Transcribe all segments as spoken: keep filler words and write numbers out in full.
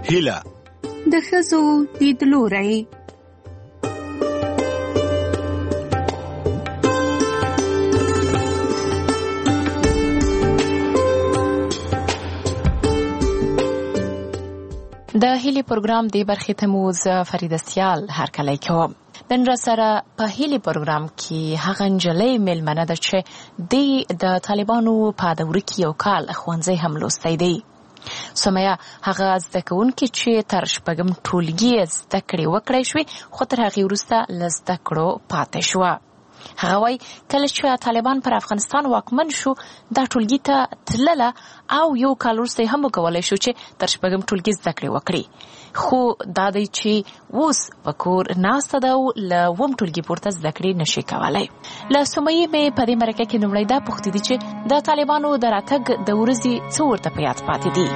هیله د ښځو لیدلوری. د هیلي پروګرام دی برخې ته مو زه فریده سیال هرکلی کوم. نن را سره په هیلي پروګرام کې هغه نجلۍ میلمنه ده چې د د طالبانو په دوره کې یو کال ښوونځی هم لوستی دی. سمیه هغه زده کوونکې چې تر شپږم ټولګي زده کړې وکړی شوې، خو تر هغې وروسته له زده کړو پاتې شوه. هغه وایي کله چې طالبان پر افغانستان واکمن شو دا ټولګي ته تلله او یو کال وروسته هم وکولی شو چې تر شپږم ټولګي زده کړې وکړي، خو دا دی چې اوس په کور ناسته ده او له اووم ټولګي پورته زده کړې نشي کولی. له سمیې مې په دې مرکه کې لومړی دا پوښتې دي چې د طالبانو د راتګ د ورځې څه ورته په یاد پاتې دي.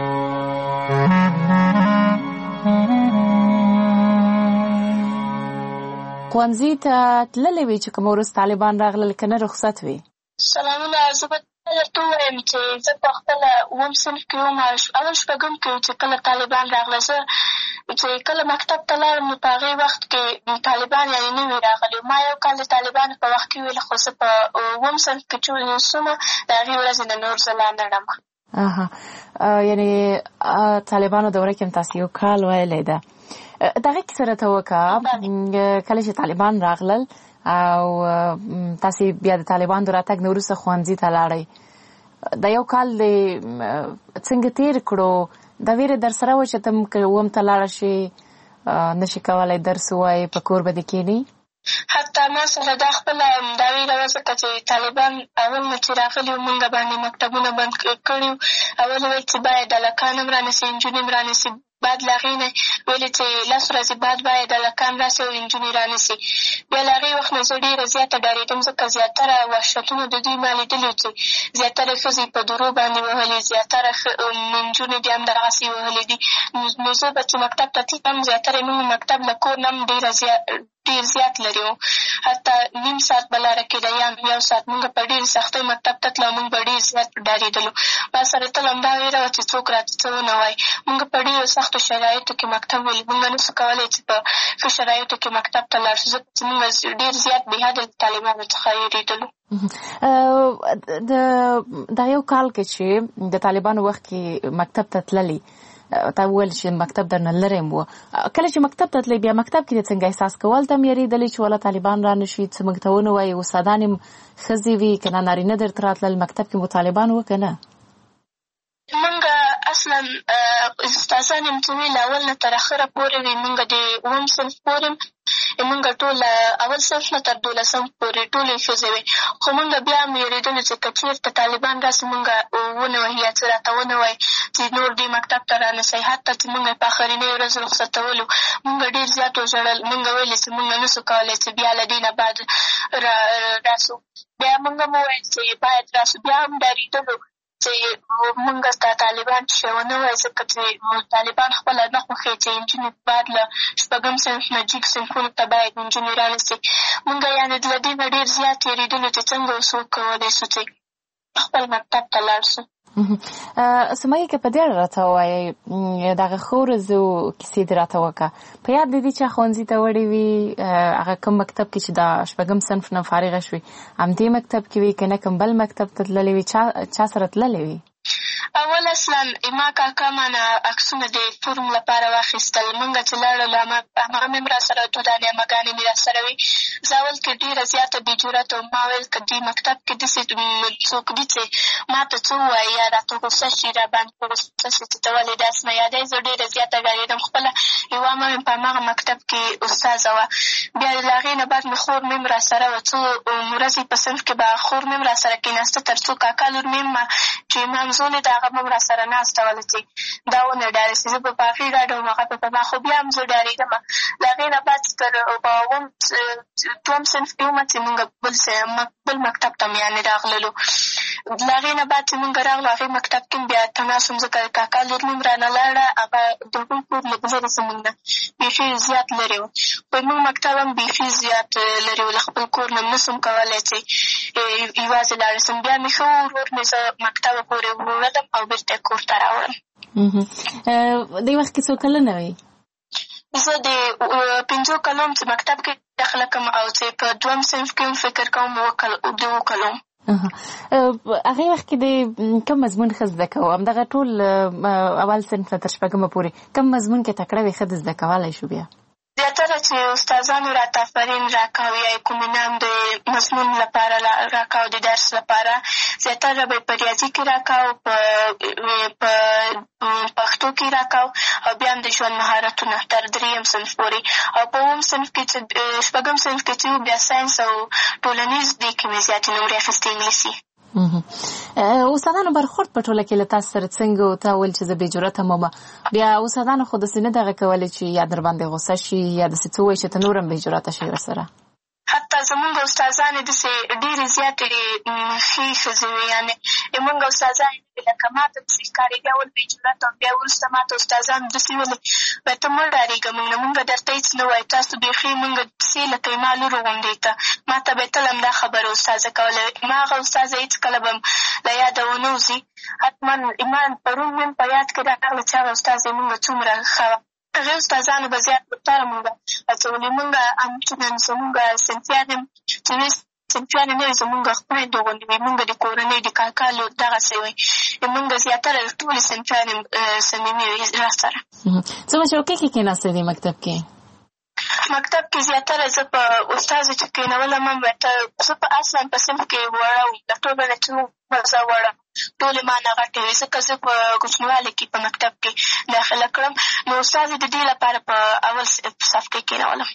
ښوونځي ته تللی وي چې کوم ورځ طالبان راغلل که نه رخصت وي؟ سلامونه، زه به درته ووایم چې زه په خپله اووم صنف کې وم، اول شپږم کې چې کله طالبان راغله. زه چې کله مکتب ته لاړم نو په هغې وخت کې طالبان یعنې نه وي راغلي. ما یو کال د طالبانو په وخت کې ویل، خو زه په اووم صنف کې چې سومه د هغې ورځې نه نور زه لا نه ډم. اها، یعنې طالبانو دوره کې هم تاسې یو کال ویلی ده. دغه کیسه راته وکړه کله چې طالبان راغلل او تاسې بیا د طالبان د راتګ نه وروسته ښوونځي ته لاړئ. دا یو کال دې څنګه تېر کړو؟ دا ویره در سره وه چې ته که اووم ته لاړه شې نشي کولی درس ووایې، په کور به دې کښېنې؟ حتی ما سره دا خپله دا ویره وه، ځکه چې طالبان اول نه چې راغلي وو مونږ باندې مکتبونه بند کړي وو. اول ویل چې باید هلکان هم رانیسي نجونې هم رانیسي. بعد له هغې نه ویلې چې لس ورځې بعد باید هلکان راسي او نجونې رانیسي. بیا له هغې وخت نه زه ډېره زیاته ډارېدم، ځکه زیاتره وحشتونه د دوی ما لیدلي وو چې زیاتره ښځې په درو باندې وهلې، زیاتره نجونې بیا هم دغسې وهلې دي. نو زه به چې مکتب ته تلم زیاتره مونږ مکتب له کور نه هم ډېره زیات ډېر زیات لرې وو، حتی نیم ساعت به لاره کېده یا یو ساعت. مونږ په ډېرې سختۍ مکتب ته تلو، مونږ به ډېر زیات ډارېدلو. ما سره تل همدا ویره وه چې څوک راته څه ونه وایي. مونږ په ډېرو سختو شرایطو کې مکتب ولي، مونږ نه سو کولی چې په ښه شرایطو کې مکتب ته لاړ شو، ځکه چې مونږ ډېر زیات بې حده له طالبانو څخه وېرېدلو. د دا یو کال کې چې د طالبانو وخت کې مکتب ته تللي، تا وویل چې مکتب درنه لرې م وه. کله چې مکتب ته تللی بیا مکتب کې د څنګه احساس کول ته م یېرېدلې چې والا طالبان را نه شي، څه موږ ته ونه وایي؟ استادان یې ښځې وي که نه نارینه درته راتلل؟ مکتب کې مو طالبان وه که نه؟ مونږ اصلا استادان یم چې ویل اول نه تر اخره پورې وي. مونږ د اووم صنف پورې مونږ ټول اول صنف نه تر دولسم پورې ټولې ښځې وې، خو مونږ بیا هم وېرېدلو چې که چېرته طالبان راسي مونږ ونه وهي یا څه راته ونه وایي چې نور دې مکتب ته رانسئ. حتی چې مونږ په آخرنۍ ورځ رخصتولو مونږ ډېر زیات وژړل. مونږ ویلې چې مونږ نه سو کولی چې بیا له دې نه بعد راسو. بیا مونږ هم وویل چې باید راسو. بیا هم ډارېدلو چې مونږ ته طالبان چې ونه وایي، ځکه چې طالبان خپله نه خوښوي چې نجونې بعد له شپږم صنف نه جګ صنفونو ته باید نجونې رانیسي. مونږ یعنې له دې نه ډېر زیات تېرېدلو چې څنګه اوس وکولی شو چې خپل مکتب ته لاړ شو. سمیه که په دې اړه راته ووایئ، دغه ښو ورځو کیسې دې راته وکړه. په یاد دې دي چې ښوونځي ته وړې وي، هغه کوم مکتب کې چې د شپږم صنف نه فارغه شوې همدې مکتب کې وي که نه کوم بل مکتب ته تللې وي؟ چا سره تللې وي؟ اول اصلا ما کاکا مانه عکسونه د فورم لپاره واخیستل. مونږ چې لاړلو هماغه مې هم را سره دوه دانې امهګانې مې را سره وي. زه اول کې ډېره زیاته بې جرأته وم. ما ویل که دې مکتب کې داسې څوک دي چې ما ته څه ووایي یا راته غوسه شي، را باندې په غوسه شي چې ته ولې داسې نه یادوې. زه ډېره زیاته ډارېدم. خپله یوه عمه مې په هماغه مکتب کې استاذه وه. بیا له هغې نه بعد مې خور مې هم را سره وه. څو ورځې په صنف کې به خور مې هم را سره کېناسته، تر څو کاکا لور مې هم چې منظولې د هغه به هم را سره ناسته وله چې دا ونه ډارې شي. زه به په هغې ډاډه وم، هغه به په ما. خو بیا هم زه ډارېدم. له هغې نه بعد تر په اووم دوهم صنف کې ومه چې مونږ بل مکتب ته م یعنې راغللو. له هغې نه بعد چې مونږ راغلو هغې مکتب کې بیا تناس وم، ځکه کاکا لور مې هم رانه لاړه. هغه د هغوی کور لږ لرې زمونږ نه بیخي زیات لرې و. خو زمونږ مکتب هم بیخي زیات لرې و، له خپل کور نه نه سم کولی چې یوازې لاړه سم. بیا مې ښه ورور مې زه مکتبه پورې وړلم او بېرته یې کور ته راوړم. دې وخت کې څو کلنه وې؟ زه د پنځو کلو چې مکتب کې داخله کوم او چې په دویم صنف کې هم فکر کوم د اووه کلو. هغې وخت کې د کوم مضمون ښه زده کوو؟ همدغه ټول اول صنف نه تر شپږمه پورې کوم مضمون کې تکړه وې ښه د زده کولی شو بیا؟ زیاتره چې استادانو راته آفرین راکاو یا کوم انعام د مضمون لپاره راکاو د درس لپاره زیاتره به په ریاضي کې راکاو، په پښتو کې راکاو او بیا هم د ژوند مهارتونه تر دریم صنف پورې. او په اووم صنف کې چې شپږم صنف کې چې بیا ساینس او ټولنیز دې کې مې زیاتې نمرې اخیستې انګلیسي. استادانو برخورد په ټوله کې له تاسو سره څنګه و؟ ته ویل چې زه بې جرأته یم، بیا استادانو خو داسې نه دغه کولی چې یا در باندې غوسه شي یا داسې څه ووایي چې ته نور هم بې جرأته شي ورسره؟ حتی زمونږ استادانې داسې ډېرې زیاتې ښې ښځې وې، یعنې زمونږ استادانې لکه ما ته داسې ښکارېدې اول بې جرأته وم، بیا وروسته ما ته استادانو داسې ویلې وایي ته مه ډارېږه، مونږ نه مونږ درته هېڅ نه وایو، تاسو بیخي مونږ داسې لکه زما لور غوندې ته. ما ته به یې تل همدا خبره استاذه کوله. ما هغه استاذه هېڅکله به له یاده ونه وځي. حتما ما پرون مې په یاد کې راغله چې هغه استاذ زمونږ څومره ښه وه. هغې استادانو به زیات بهتره مونږ هڅولې. مونږ همچنان زمونږ صنفیان هم چې وې صنفیان یې نه وې زمونږ خویندو غوندې وې، مونږ د کورنۍ د کاکا لور دغسې وې. مونږ زیاتره ټولې صنفیان یې صمیمي وې را سره. څومره چوکۍ کې کېناستې دې مکتب کې؟ مکتب کې زیاتره زه په استازه چې کېنولم هم زه په اصلا په صنف کې وړه وم، د ټولو نه چې زه وړه ټولې ما نه غټې وې، ځکه زه په کوچنیوالي کې په مکتب کې داخله کړم. نو استازې د دې لپاره په اول صف کې کېنولم.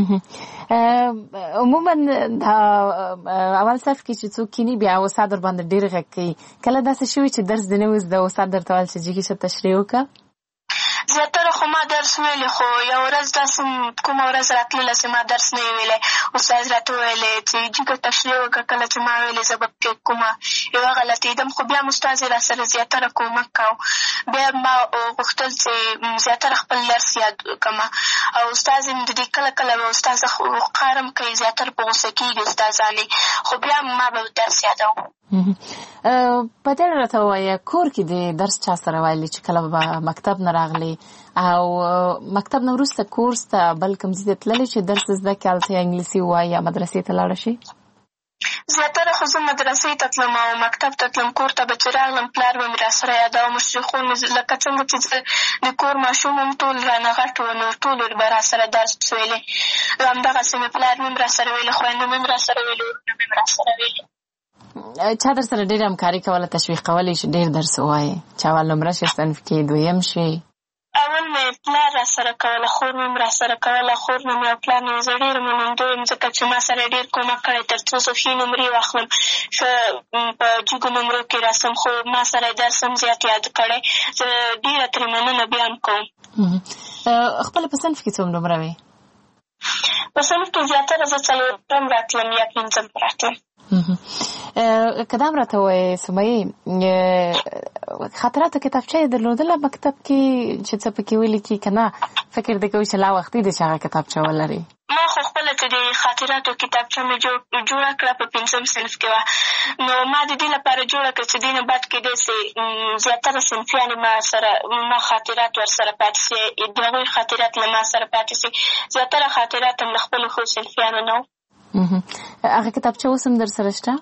عموما دا اول صف کې چې څوک کینی بیا استاد ور باندې ډېر غږ کوي. کله داسې شوي چې درس دې نه وه زده استاد درته ویل چې جګې شه تشریح وکړه؟ زیاتره خو ما درس ویلی، خو یو ورځ داسې کومه ورځ راتلله چې ما درس نه یې ویلی، استاد راته ویلی چې جګه تشریح وکړه. کله چې ما ویلې زه به پکې کومه یوه غلطېدم، خو بیا هم استاد یې را سره زیاتره کومک کوو. بیا ما غوښتل چې زیاتره خپل درس یاد کړمه او استاد یې د دې کله کله به استاذه وقار هم کوي، زیاتره په غوسه کېږي استادانې، خو بیا ما به درس یادوم. په دې راته ووایه کور کې د درس چا سره ویلي چې کله به مکتب نه راغلی او مکتب نه وروسته کورس ته بل کوم ځای ته تللی چې درس زده کړې هلته یا انګلیسي ووایي یا مدرسې ته لاړه شي؟ زیاتره خو زه مدرسې ته تلم او مکتب ته تلم. کور ته به چې راغلم پلار به مې را سره یاده او مشرقون لکه څنګه چې زه د کور ماشوم هم ټول رانه غټ وو، نو ټولو به را سره درس ویلې. همدغسې مې پلار مې هم را سره ویلې، خویندو مې هم را سره ویلې، ورونه مې هم را سره ویلې. چا در سره ډېره همکاري کوله، تشویق کولی چې ډېر درس ووایې؟ چې اول نمره شي صنف کې دویم شي؟ اول مې پلار را سره کوله، خور مې هم را سره کوله. خور نه مې او پلار نه زه ډېره منندوی یم، ځکه چې ما سره ډېر کومک کړی تر څو زه ښې نمرې واخلم، ښه په جګو نمرو کې راسم. خو ما سره یې درس هم زیات یاد کړی. زه ډېره ترې مننه بیا هم کوم. خپله په صنف کې څوم نمره وې؟ په صنف کې زیاتره زه څلورم راتلم یا پنځم راتلم. که دا هم راته ووایې سمیې، خاطراتو کتابچه یې درلودله مکتب کې چې څه پکې ولیکي که نه فکر دې کوي چې لا وختي دی چې هغه کتابچه ولري؟ ما خو خپله چې د خاطراتو کتابچه مې جوړه کړه په پنځم صنف کې وه. نو ما د دې لپاره جوړه کړه چې دې نه بعد کېدی سي زیاتره صنفیانې ما سره ما خاطرات ورسره پاتې سي، د هغوی خاطرات له ما سره پاتې سي. زیاتره خاطرات هم له خپلو ښو صنفیانو نه وو. هغه کتابچه اوس هم در سره شته؟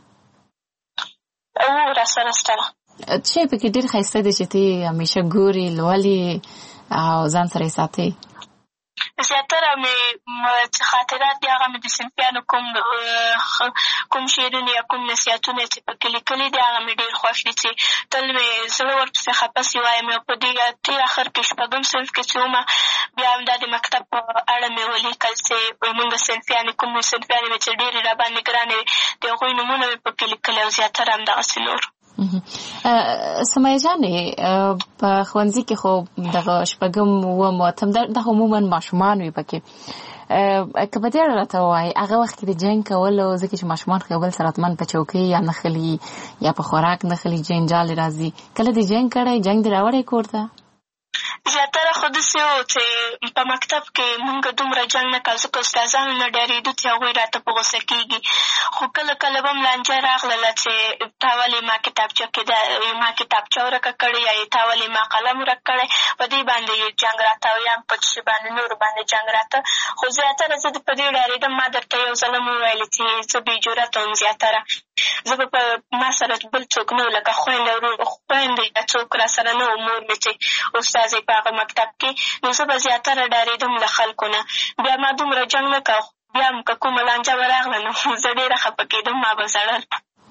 او را سره شته ده. څه شی پکې ډېر ښایسته دی چې ته همیشه ګورې، لولې او ځان سره یې ساتې؟ زیاتره مې خاطرات دي هغه مې د صنفیانو کوم کوم شعرونه یا کوم نصیحتونه چې پکې لیکلي دي هغه مې ډېر خوښ دي چې تل مې زړه ورپسې خفه سي وایم. او په دې تېر اخر کې شپږم صنف کې چې ومه بیا همدا د مکتب په اړه مې ولیکل چې مونږ صنفیانې کوم صنفیانې مې چې ډېرې راباندې ګرانې وې د هغوی نومونه مې پکې لیکلي او زیاتره همدغسې نور. سمیه جانې په ښوونځي کې خو دغه شپږم اووم اتم دغه عموما ماشومان وي پکې، که په دې اړه راته ووایې هغه وخت کې د جنګ کولو، ځکه چې ماشومان خو یو بل سره حتما په چوکۍ یا نښلي یا په خوراک نښلي، جنجال راځي، کله دې جنګ کړی؟ جنګ دې راوړی کور ته؟ زیاتره خو داسې و چې په مکتب کې مونږ دومره جنګ نه کوو، ځکه استادانو نه ډارېدو چې هغوی راته په غوسه کېږي. خو کله کله به م لانجه راغلله چې تا ولې ما کتابچه کې ما کتابچه ورکه کړې یا تا ولې ما قلم ورک کړی، په دې باندې جنګ راته او یا په څه باندې نورو باندې جنګ راته. خو زیاتره زه په دې ډارېدم. ما درته یو ځل هم وویلې چې زه بې جرأته وم. زیاتره زه به په ما سره بل څوک نه و، لکه خویندې ورور خویندې یا څوک را سره نه و، مور مې چې استازی په هغه مکتب کې، نو زه به زیاتره ډارېدم له خلکو نه. بیا ما دومره جنګ نه کوه، بیا هم که کومه لانجه به راغله نو زه ډېره خفه کېدم، ما به ژړل.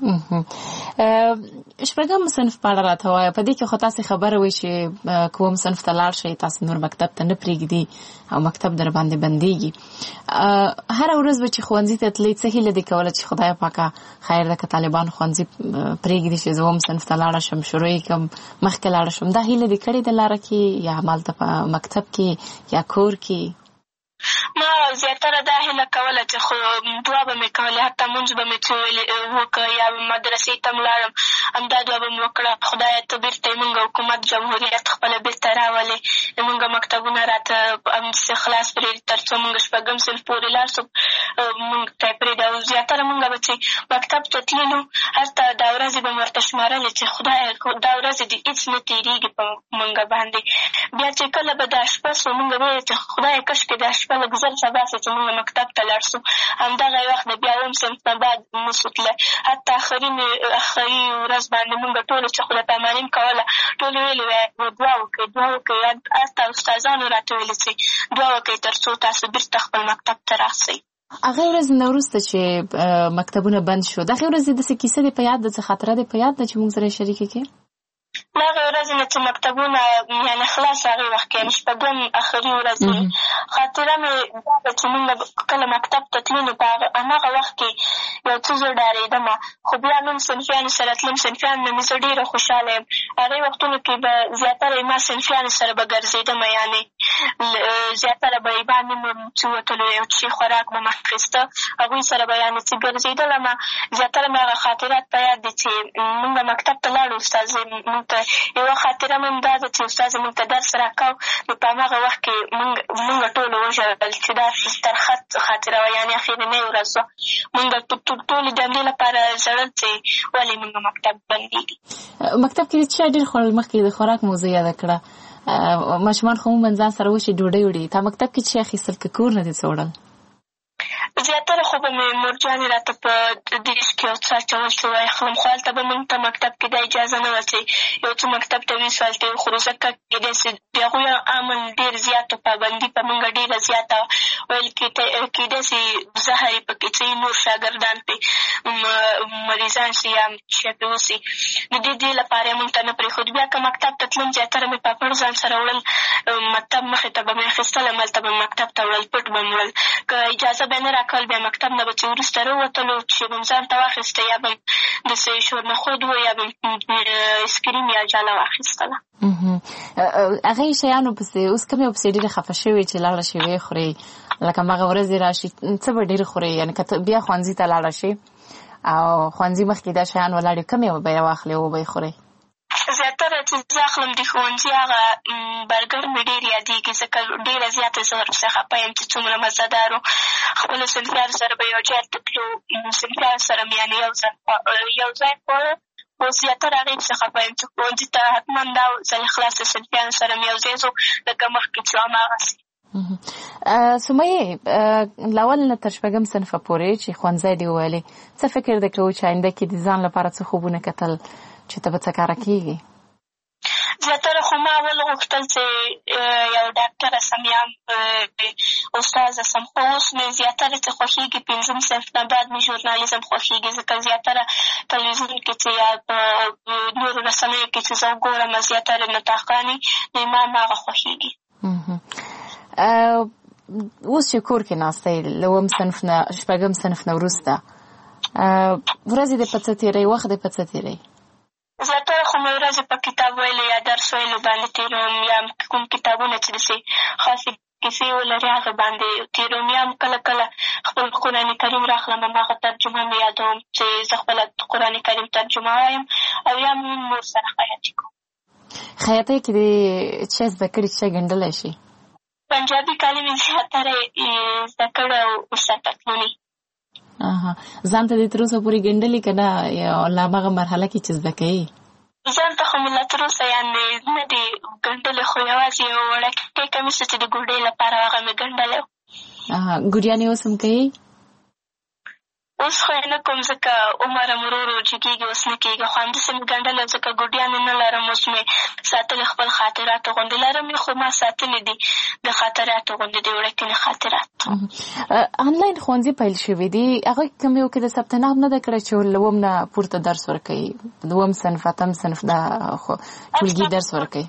شپږم صنف په اړه راته وایه. په دې کې خو تاسې خبره وایي چې کوم صنف ته لاړ شئ تاسې نور مکتب ته نه پرېږدي او مکتب در باندې بندېږي. هره ورځ به چې ښوونځي ته تلئ څه هیله دې کوله چې خدای پاکه خیر ده که طالبان ښوونځي پرېږدي چې زه اووم صنف ته لاړه شم، شروع یې کړم، مخکې لاړه شم، دا هیله دې کړې ده لاره کې یا همالته په مکتب کې یا کور کې؟ ما زیاتره دا هیله کوله چې خو دعا به مې کولې، حتی مونځ به مې څه وکړه یا مدرسې ته م لاړم، همدا دعا به مې وکړه، خدایه ته بېرته یې مونږ حکومت جمهوریت خپله بېرته راولې، مونږ مکتبونه راته همداسې خلاص پرېږدي تر څو مونږ شپږم صنف پورې لاړ شو، مونږ ته یې پرېږدي. او زیاتره مونږ به چې مکتب ته تللو هلته دا ورځې به مې ورته شمارلې چې خدایه دا ورځې دې هېڅ نه تېرېږي په مونږ باندې. بیا چې کله به دا شپه سو مونږ به ویل چې خدایه کاشکې دا شپه لږ زر سبا سي چې مونږ مکتب ته لاړ سو. همدغه وخت د بیا اووم صنف نه بعد نسو تللی، حتی آخري آخري ورځ باندې مونږ ټولو چې خدای پاماني م کوله ټولو ویلې وی دعا وکړئ دعا وکړئ، هلته استادانو راته ویلې چې دعا وکړئ تر څو تاسو بېرته خپل مکتب ته راسئ. هغې ورځې نه وروسته چې مکتبونه بند شو، دغې ورځې داسې کیسه دې په یاد ده، څه خاطره دې په یاد ده چې موږ سره یې شریکه کړې؟ له هغې ورځې نه چې مکتبونه یعنې خلاص هغې وخت کې یعنې شپږم آخري ورځ وي، خاطره مې دا ده چې مونږ کله مکتب ته تلو نو په هماغه وخت کې یو څه زه ډارېدم، خو بیا نوم صنفیانو سره تلم، صنفیانو نه مې زه ډېره خوشحاله یم. هغې وختونو کې به زیاتره ما صنفیانو سره به ګرځېدم، یعنې زیاتره به یې باندې مې چې وتلو یو څه خوراک به مې اخېسته، هغوی سره به یعنې چې ګرځېدلم. زیاتره مې هغه خاطرات په یاد دي چې مونږ مکتب ته لاړو، استازی مونږ ته یوه خاطره مې هم دا ده چې استاد مونږ ته درس راکاو، نو په هماغه وخت کې مونږ مونږ ټولو وژړل چې دا ترخه خاطره وه، یعنې اخرنۍ ورځ وه. مونږ ټولې د همدې لپاره ژړل چې ولې مونږ مکتب بندېږي. مکتب کې چا ډېر خوړل؟ مخکې د خوراک موضوع یاده کړه، ماشومان خو عموماً ځان سره وشي ډوډۍ وړي، تا مکتب کې څه اخیستل که کور نه دې څه وړل؟ زیاتره خو به مې مورجانې راته په دیش کې یو څه اچول چې واخلم، خو هلته به مونږ ته مکتب کې دا اجازه نه وه چې یو څه مکتب ته ویسو هلته یې وخورو، ځکه کېدای سي د هغوی امن ډېر زیات و، پابندي په مونږ ډېره زیاته وه، ویل کېدای سي زهر یې پکې څه نور شاګردان پرې مریضان سي یا شی پرې وسي، د دې دې لپاره یې مونږ ته نه پرېښود. بیا که مکتب ته تلم زیاتره مې پاپړ ځان سره وړل، مکتب مخې ته به مې اخېستل، هملته به مې مکتب ته وړل، پټ به مې وړل، که اجازه به یې نه راکول بیا مکتب نه به چې وروسته راووتلو چې به م ځان ته واخېسته، یا به م داسې شورنخود و یا به م اسکریم یا جاله واخېستله. هغې شیانو پسې اوس کوم یو پسې ډېرې خفه شوې چې لاړه شي ویې خورې، لکه هماغه ورځې راشي څه به ډېر خورې، یعنې که ته بیا ښوونځي ته لاړه شي او ښوونځي مخکې دا شیان ولاړ وي، کوم یو به یې واخلې او به یې خورې؟ زیاتره چې زه اخلم د ښوونځي هغه برګر مې ډېر یادېږي، ځکه ډېره زیاته زه ورپسې خفه یم چې څومره مزهدار و. خپلو صنفیانو سره به یو ځای ته تلو، صنفیانو سره مې یعنې یو ځای یو ځای خواړه، خو زیاتره هغې پسې خفه یم چې ښوونځي ته حتما دا ځل خلاص د صنفیانو سره مې یو ځای ځو، لکه مخکې چې هماغسې. سمیې له اول نه تر شپږم صنفه پورې چې ښوونځی دې وویلې، څه فکر دې کوو چې آینده کې د ځان لپاره څه خوبونه کتل چې ته به څه کاره کېږي؟ زیاتره خو ما اول غوښتل چې یو ډاکټره سم یا استاذه سم، خو اوس مې زیاتره چې خوښېږي پنځم صنف نه بعد مې ژورنالیزم خوښېږي، ځکه زیاتره تلویزیون کې چې یا په نورو رسنیو کې چې زه وګورم زیاتره نطاقانې، نو ما هماغه خوښېږي. اوس چې کور کې ناسته یې له اووم صنف نه شپږم صنف نه وروسته ورځې دې په څه تېروي، وخت دې په څه تېروي؟ زیاتره خو مې ورځې په کتاب ویلو یا درس ویلو باندې تېروم، یا کوم کتابونه چې داسې خاصې کیسې ولري هغه باندې تېروم، یا هم کله کله خپل قرآن کریم راخلم، هماغه ترجمه مې یادوم چې زه خپله قرآن کریم ترجمه وایم، او یا مې نور سره خیاطي کوم. خیاطۍ کې د څه زده کړې چې ګنډلی شي؟ پنجابي کالي مې زیاتره زده کړی او ورسره پتلونې. ځان ته دې تر اوسه پورې ګنډلي که نه یا لا هماغه مرحله کې چې زده کوې؟ ځان ته خو مې لا تر اوسه یعنې نه دي ګنډلې، خو یوازې یو وړوکی کمیس چې د ګوډۍ لپاره هغه مې ګنډلی و. ګوډیانې اوس هم کوې؟ اوس خو یې نه کوم ځکه عمر هم ورو ورو جګېږي، اوس نه کېږي. خو همداسې مې ګنډلی ځکه ګوډیانې نه لرم، اوس مې ساتلې خپل خاطراتو غوندې لرم یې، خو ما ساتلې دي د خاطراتو غوندې د وړکینې خاطرات. آنلاین ښوونځي پیل شوي دي، هغه کې کوم یو کې د ثبت نام نه ده کړی چې له اووم نه پورته درس ورکوي، دوم صنف اتم صنف دا ټولګي درس ورکوي؟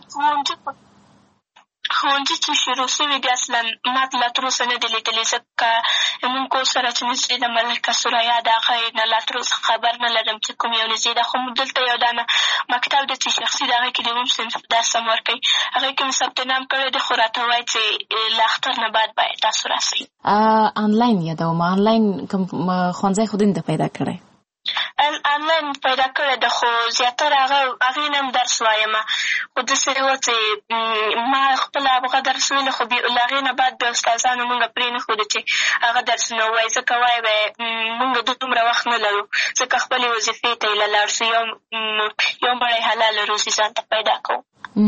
ښوونځي چې شروع شوي دي اصلا ما لا تر اوسه نه دي لیدلي، ځکه زمونږ کور سره چې نږدې ده ملکه سریا د هغه نه لا تر اوسه خبر نه لرم چې کوم یو نږدې ده. خو دلته یو دانه مکتب دی چې شخصي د هغې کې د اووم صنف درس هم ورکوي، هغې کې مې ثبت نام کړی دی، خو راته وایي چې له اختر نه بعد باید تاسو راسئ. آنلاین یادوم، آنلاین کوم ښوونځی خو دې ته پیدا کړی؟ آنلاین پیدا کړی ده، خو زیاتره هغه هغې نه هم درس وایم، خو داسې وه چې ما خپله هغه درس ویلې، خو له هغې نه بعد بیا استادانو مونږ پرې نه ښودو چې هغه درسونه ووایي، ځکه وایي به مونږ دومره وخت نه لرو، ځکه خپلې وظیفې ته یې له لاړ شو، یو یو مړی حلاله روزي ځان ته پیدا کوو.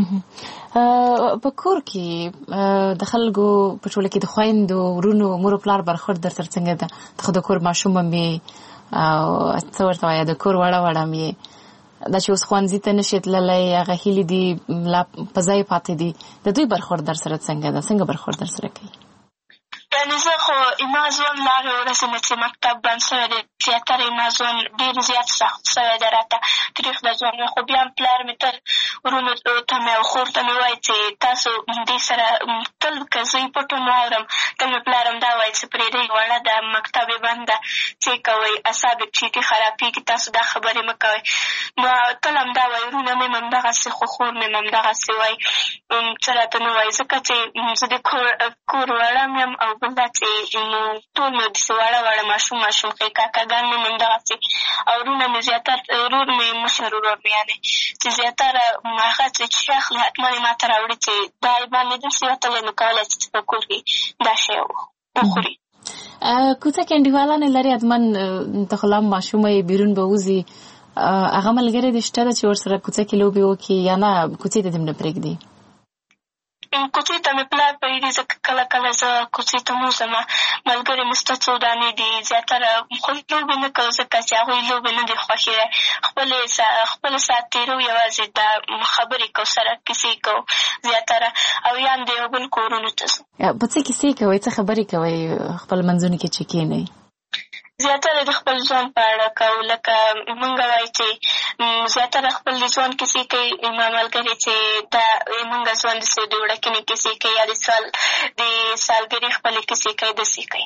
په کور کې د خلکو په ټوله کې د خویندو ورونو مور و پلار برخورد در سره څنګه ده؟ خو د کور ماشوم هم یې او څه ورته وایه د کور وړه وړه هم یې، دا چې اوس ښوونځي ته نشي تللی، هغه هیلې دي لا په ځای پاتې دي، د دوی برخورد در سره څنګه ده؟ څنګه برخورد در سره کوي؟ یعنې زه خو زما ژوند له هغې ورځې نه چې مکتب بند شوی دی زیاتره زما ژوند ډېر زیات سخت شوی دی، راته تریخ د ژوند وی، خو بیا هم پلار مې تل ورونو ته مې او خور ته مې وایي چې تاسو دې سره تل که زه یې پټ هم واورم، تل مې پلار هم دا وایي چې پرېږدئ وړه ده، مکتب یې بند ده، څه کوئ اعصاب یې پکې خرابېږي، تاسو دا خبرې مه کوئ. نو تل هم دا وایي، ورونه مې هم همدغسې، خو خور مې هم همدغسې وایي، څه راته نه وایي، ځکه چې زه د کور کور وړه م یم، او بل دا چې ټول مې داسې واړه واړه ماشوم ماشوم ښې کاکاګان مې هم همدغسې، او ورونه مې زیاتر ورور مې مشر ورور مې یعنې چې زیاتره هغه چې شی اخلي حتما یې ما ته راوړي چې دا یې باندې داسې وتلی نو کولی چې په کور کې دا شی وخوري. کوڅه کې انډیوالانې لرې حتما ته خو لا هم ماشومه یې بیرون به وځي، هغه ملګرې دې شته ده چې ورسره کوڅه کې لوبې وکړي یا نه کوڅې ته دې هم نه پرېږدي؟ کوڅې ته مې پلار پرېږدي، ځکه کله کله زه کوڅې ته مو ځم، ملګرې مې شته څو دانې دي، زیاتره خو لوبې نه کوو ځکه چې هغوی لوبې نه دي خوښې، خپلې خپله ساعت تېرو، یوازې دا خبرې کوو سره، کیسې کوو زیاتره، او یا هم د یو بل کورونو ته ځو. په څه کیسې کوئ؟ څه خبرې کوئ خپل منځونو کې چې کښېنئ؟ زیاتره د خپل ژوند په اړه کوو، لکه مونږ وایي چې زیاتره خپل د ژوند کیسې کوي، ما ملګرې چې دا مونږ ژوند داسې د وړکینې کیسې کوي یا د سال د سالګرې خپلې کیسې کوي، داسې کوي.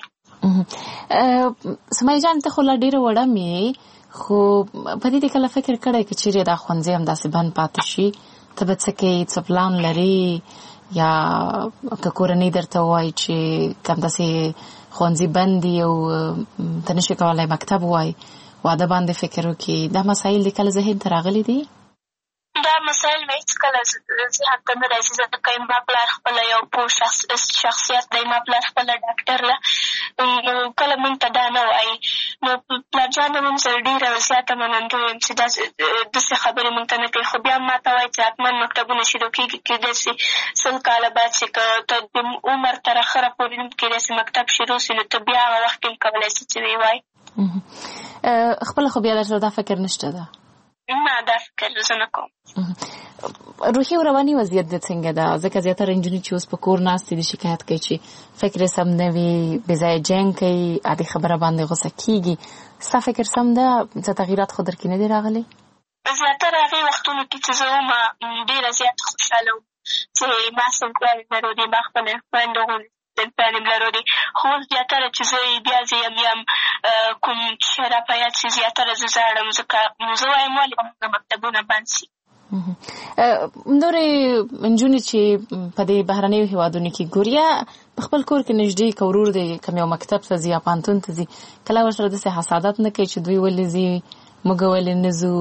سمیه جان ته خو لا ډېره وړه مې، خو په دې دې کله فکر کړی که چیرې دا ښوونځی همداسې بند پاتې شي ته به څه کوې؟ څه پلان لرې؟ یا که کورنۍ درته ووایي چې که همداسې ښوونځي بند دي او ته نشي کولی مکتب ووایي، واده باندې فکر وکړي، دا مسایل دې کله ذهن ته راغلي دي؟ دا مسایل مې هېڅکله ذهن ته نه راځي، ځکه ما پلار خپله یو پوه شخصیت دی، ما پلار خپله ډاکټر ده، نو کله مونږ ته دا نه وایي. نو پلار جان هم زه ډېره زیاته منندوی یم چې داسې خبرې مونږ ته نه کوي، خو بیا هم ما ته وایي چې حتما مکتبونه شروع کېږي، کېدای شي سل کاله بعد چې که ته د عمر تر اخره پورې هم کېدای شي مکتب شروع شي، نو ته بیا هغه وخت کې هم کولی شي چې ویې وایي. خپله خو بیا درته دا فکر نشته ده؟ نه، دا فکر زه نه کوم. روحي او رواني وضعیت دې څنګه ده؟ ځکه زیاتره نجونې چې اوس په کور ناستې دي شکایت کوي چې فکر یې سم نه وي، بې ځایه جنګ کوي، عادي خبره باندې غوسه کېږي. ستا فکر سم ده؟ څه تغییرات خو در کې نه دي راغلي؟ زیاتره هغې وختونو کې چې زه وم ډېره زیاته خوشحاله وم چې ما صنفیانې لرودې، ما خپله خویندو غوندې صنفیانې لرودې، خو اوس زیاتره چې زه بیا زه یم یم کوم شی را په یاد شي زیاتره زه زاړم، ځکه زه وایم ولې زموږ مکتبونه بند شي. نورې نجونې چې په دې بهرنیو هېوادونو کې ګوري، یا په خپل کور کې نږدې که ورور دی کوم یو مکتب ته ځي یا پوهنتون ته ځي، کله ورسره داسې حسادت نه کوي چې دوی ولې ځي، موږ ولې نه ځو،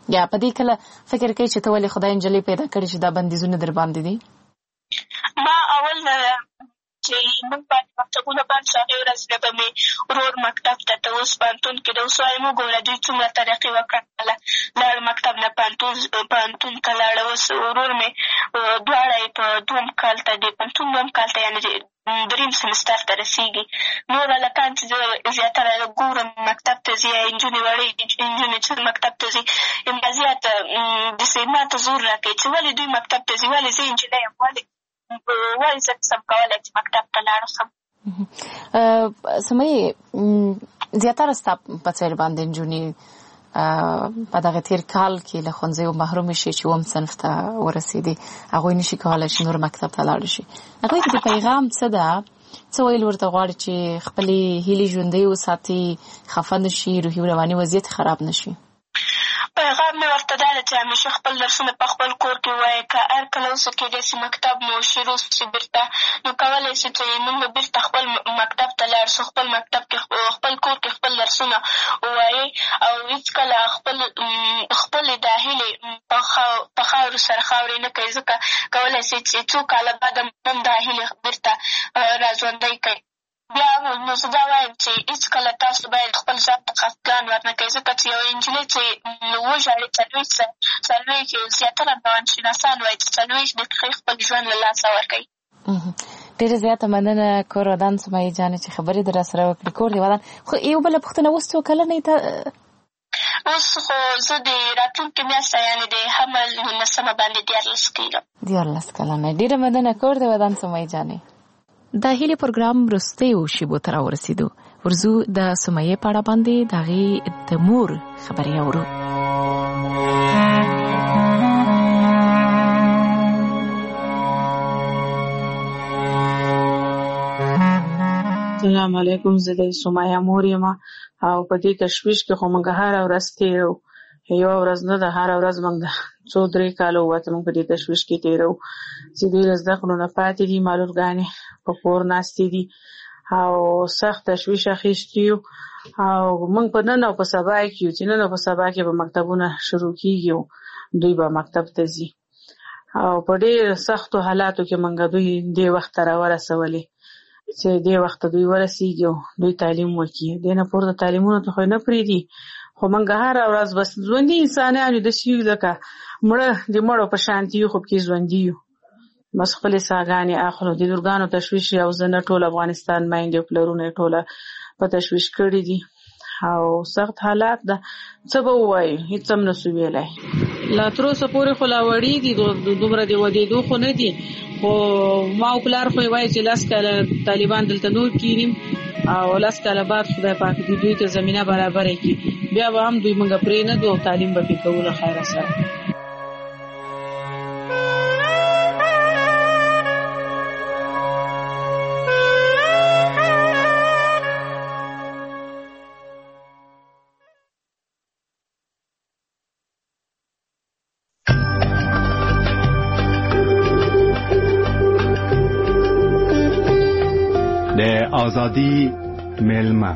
یا په دې کله فکر کوي چې ته ولې خدای نجلۍ پیدا کړې چې دا بندیزونه در باندې دي؟ ما اول چې موږ باندې مکتبونه بند شو هغې ورځ به مې ورور مکتب ته ته اوس پوهنتون کې دی اوس وایم وګوره دوی څومره ترقي وکړله لاړ مکتب نه پوهنتون ته لاړه اوس ورور مې دواړه یې په دوم کال ته دی پوهنتون دوم کال ته یعنې دریم سمستر ته رسېږي. نور هلکان چې زه زیاتره ګورم مکتب ته ځي یا نجونې وړې نجونې چې مکتب ته ځي همدا زیاته داسې ما ته زور را کوي چې ولې دوی مکتب ته ځي ولې زه نجلۍ یم ولې ولې زه نشم کولی چې مکتب ته لاړ شم. سمیې زیاتره ستا په څېر باندې نجونې په دغه تېر کال کې له ښوونځیو محرومې شي چې اووم صنف ته ورسېدې هغوی نشي کولی چې نور مکتب ته لاړ شي. هغوی کې د پیغام څه ده؟ څه ویل ورته غواړي چې خپلې هیلې ژوندۍ وساتي، خفه نه شي، روحي رواني وضعیت خراب نه شي؟ پیغام مې ورته دا ده چې همیشه خپل درسونه په خپل کور کې ووایه. که هر کله اوسه کېدای شي مکتب مو شروع شي بېرته نو کولی شي چې موږ به بېرته خپل مکتب ته لاړ شو، خپل مکتب کې خپل کور کې خپل درسونه ووایې او هېڅکله خپل خپلې دا هیلې په خاورو سره خاورې نه کوي ځکه کولی شي چې څو کاله بعد هم دا هیلې بېرته راژوندۍ کوي. بیا نو زه دا وایم چې هېڅکله تاسو باید خپل ځان ته خفګان ورنه کوئ ځکه چې یوه نجلۍ چې وژاړي څلوېښت څلوېښت زیاتره روانشناسان وایي چې څلوېښت دقیقې خپل ژوند له لاسه ورکوي. ډېره زیاته مننه کور ودان سمیې جانې چې خبرې در راسره وکړې. کور دې ودان. خو یو بله پوښتنه اوس څو کلنې ته؟ اوس خو زه د راتلونکې میاشته یعنې د حمل نولسمه باندې دیارلس کېږم. دیارلس کلنه. ډېره مننه کور دې ودان سمیې جانې. د هیلې پروګرام وروستیو شیبو ته راورسېدو. ورځو د سمیې په اړه باندې د هغې د مور خبرې اورو. السلام علیکم. زه د سمیه مور یم او په دې تشویش کې خو موږ هره ورځ تېرو، یوه ورځ نه ده، هره ورځ موږ څو درې کاله ووته موږ په دې تشویش کې تېرو چې دوی له زده کړو نه پاتې دي، معلولګانې په کور ناستې دي او سخت تشویش اخیستي یو او موږ په نن او په سبا کې یو چې نن او په سبا کې به مکتبونه شروع کېږي او دوی به مکتب ته ځي او په ډېر سختو حالاتو کې موږ دوی دې وخت ته راورسولې چې دې وخت ته دوی ورسېږي او دوی تعلیم وکړي. دې نه پورته تعلیمونو ته خو نه پرېږدي خو موږ هره ورځ بس ژوندي انسانان یو داسې یو لکه مړه د مړو په شانتي یو خو پکې ژوندي یو بس خپلې ساګانې اخلو. د لورګانو تشویش او زه نه ټول افغانستان میندې او پلرونه یې ټوله په تشویش کړي دي او سخت حالات ده. څه به ووایو، هېڅ هم نسو ویلی. لا تر اوسه پورې خو لا وړي دي، دومره د ودېدو خو نه دي خو ما او پلار خو یې وایي چې لس کاله طالبان دلته نور کینیم او لس کاله بعد خدای پاک دې دوی ته زمینه برابره کړي بیا به هم دوی موږ پرېنږدو او تعلیم به پرې کوو له خیره سره. آزادی میلمه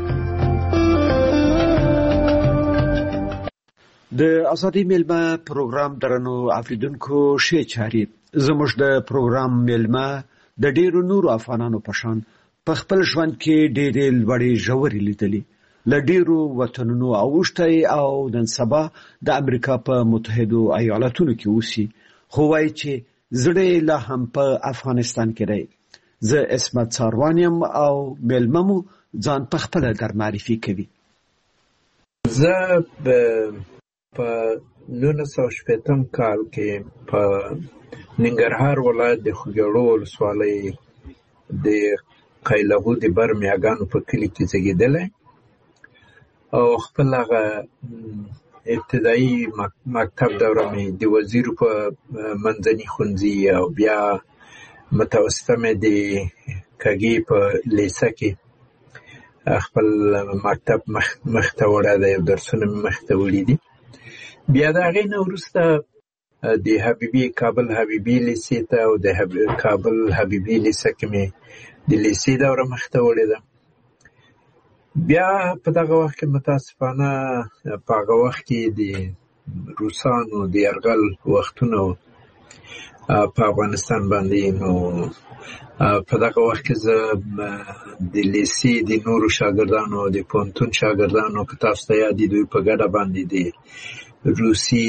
د آزادی میلمه پروګرام درنو اوریدونکو ښه چاري زموږ د پروګرام میلمه د ډیرو نورو افغانانو په شان په خپل ژوند کې ډېرې لوړې ژورې لیدلې له ډیرو وطنونو اوښتې او نن سبا د امریکا په متحدو ایالاتونو کې اوسي خو وایي چې زړه لا هم په افغانستان کې دی. زه اسمت ساروانیم او میلممو ځان په خپل در معرفي کوي. زه په نولس سوه شپېتم کال کې په ننګرهار ولایت د خوږیاړو ولسوالۍ د قیلهو د بر میاګانو په کلي کې زیږېدلی او خپل هغه ابتدایي مکتب دوره مې د وزیر په منځني ښوونځي او بیا متوسطه مې د کږې په لیسه کې خپل مکتب مخ ته وړی دی او درسونه مې مخ ته وړي دي. بیا د هغې نه وروسته د حبیبي کابل حبیبي لیسې ته او د کابل حبیبي لیسه کې مې د لیسې دوره مخ ته وړې ده. بیا په دغه وخت کې متاسفانه په هغه وخت کې د روسانو د یرغل وختونه په افغانستان باندې، نو په دغه وخت کې زه د لیسې د نورو شاګردانو د پوهنتون شاګردانو که تاسو ته یاد دي دوی په ګډه باندې د روسي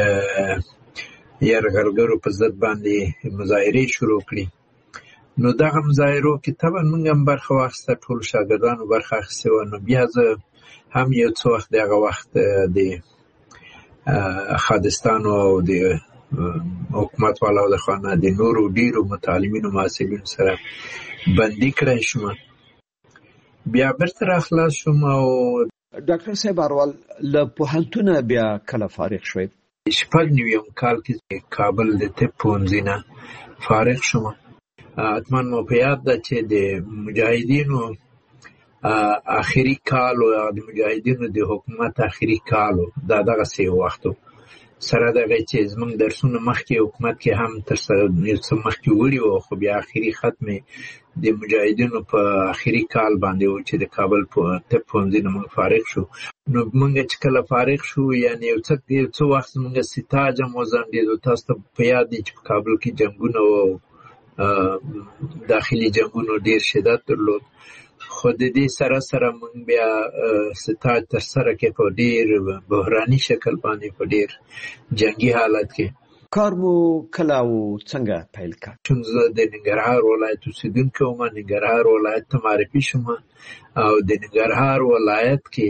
یرغلګرو په ضد باندې مظاهرې شروع کړي. نو دغه مظاهرو کې طبعا موږ هم برخه واخیسته، ټولو شاګردانو برخه اخیستې وه. نو بیا زه هم یو څه وخت د هغه وخت د خادستانو او د حکومت والاو د خوا نه د نورو ډېرو متعلمینو محصلینو سره بندي کړی شوم. بیا بیرته راخلاص شوم. او ډاکټر صاحب اروال له پوهنتونه بیا کله فارغ شوئ؟ شپږ نویم کال کې کابل د طب پوهنځي نه فارغ شوم. حتما مو په یاد ده چې د مجاهدینو آخري کال او د مجاهدینو د حکومت آخري کال دا دغسې وخت سره دغه چې زموږ درسونه مخکې حکومت کې هم تر یو څه مخکې وړي وو، خو بیا آخري ختم د مجاهدینو په آخري کال باندې و چې د کابل طب پوهنځي نه موږ فارغ شو. نو موږ چې کله فارغ شو، یعنې یو څه یو څه وخت زموږ سیتاج هم وځنډېدو. تاسو ته په یاد دي چې په کابل کې جنګونه و، داخلي جنګونو ډېر شدت درلود. خو د دې سره سره موږ بیا ستاج ترسره کې په ډېر بحراني شکل باندې په ډېر جنګي حالت کې کار مو کله او څنګه پیل کړ؟ چون زه د ننګرهار ولایت اوسېدونکی وم، ننګرهار ولایت ته معرفي شوم او د ننګرهار ولایت کې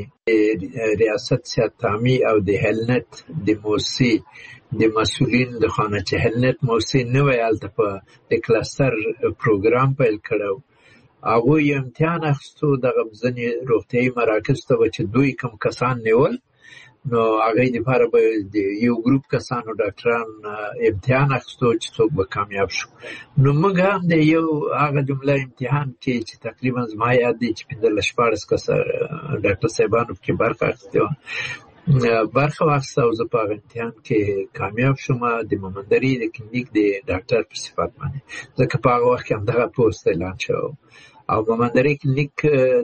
ریاست صحت عامې او د هلنت د موسسې د مسؤلین د خوا نه چې هلنت موسسې نوی هلته په د کلستر پروګرام پیل کړی. هغوی امتحان اخیستو دغه ځینې روغتیایي مراکزو ته به چې دوی کوم کسان نیول، نو هغوی دپاره به د یو ګروپ کسانو ډاکټران امتحان اخیستو چې څوک به کامیاب شو. نو موږ هم د یو هغه جمله امتحان کې چې تقریبا زما یاد دی چې پنځلس شپاړس کسه ډاکټر صاحبانو پکې برخه اخیستې وه، برخه واخیسته او زه په هغه امتحان کې کامیاب شوم د مومندرې د کلینیک د ډاکټر په صفت باندې، ځکه په هغه وخت کې همدغه پوسټ اعلان شوی او مومندرې کلینیک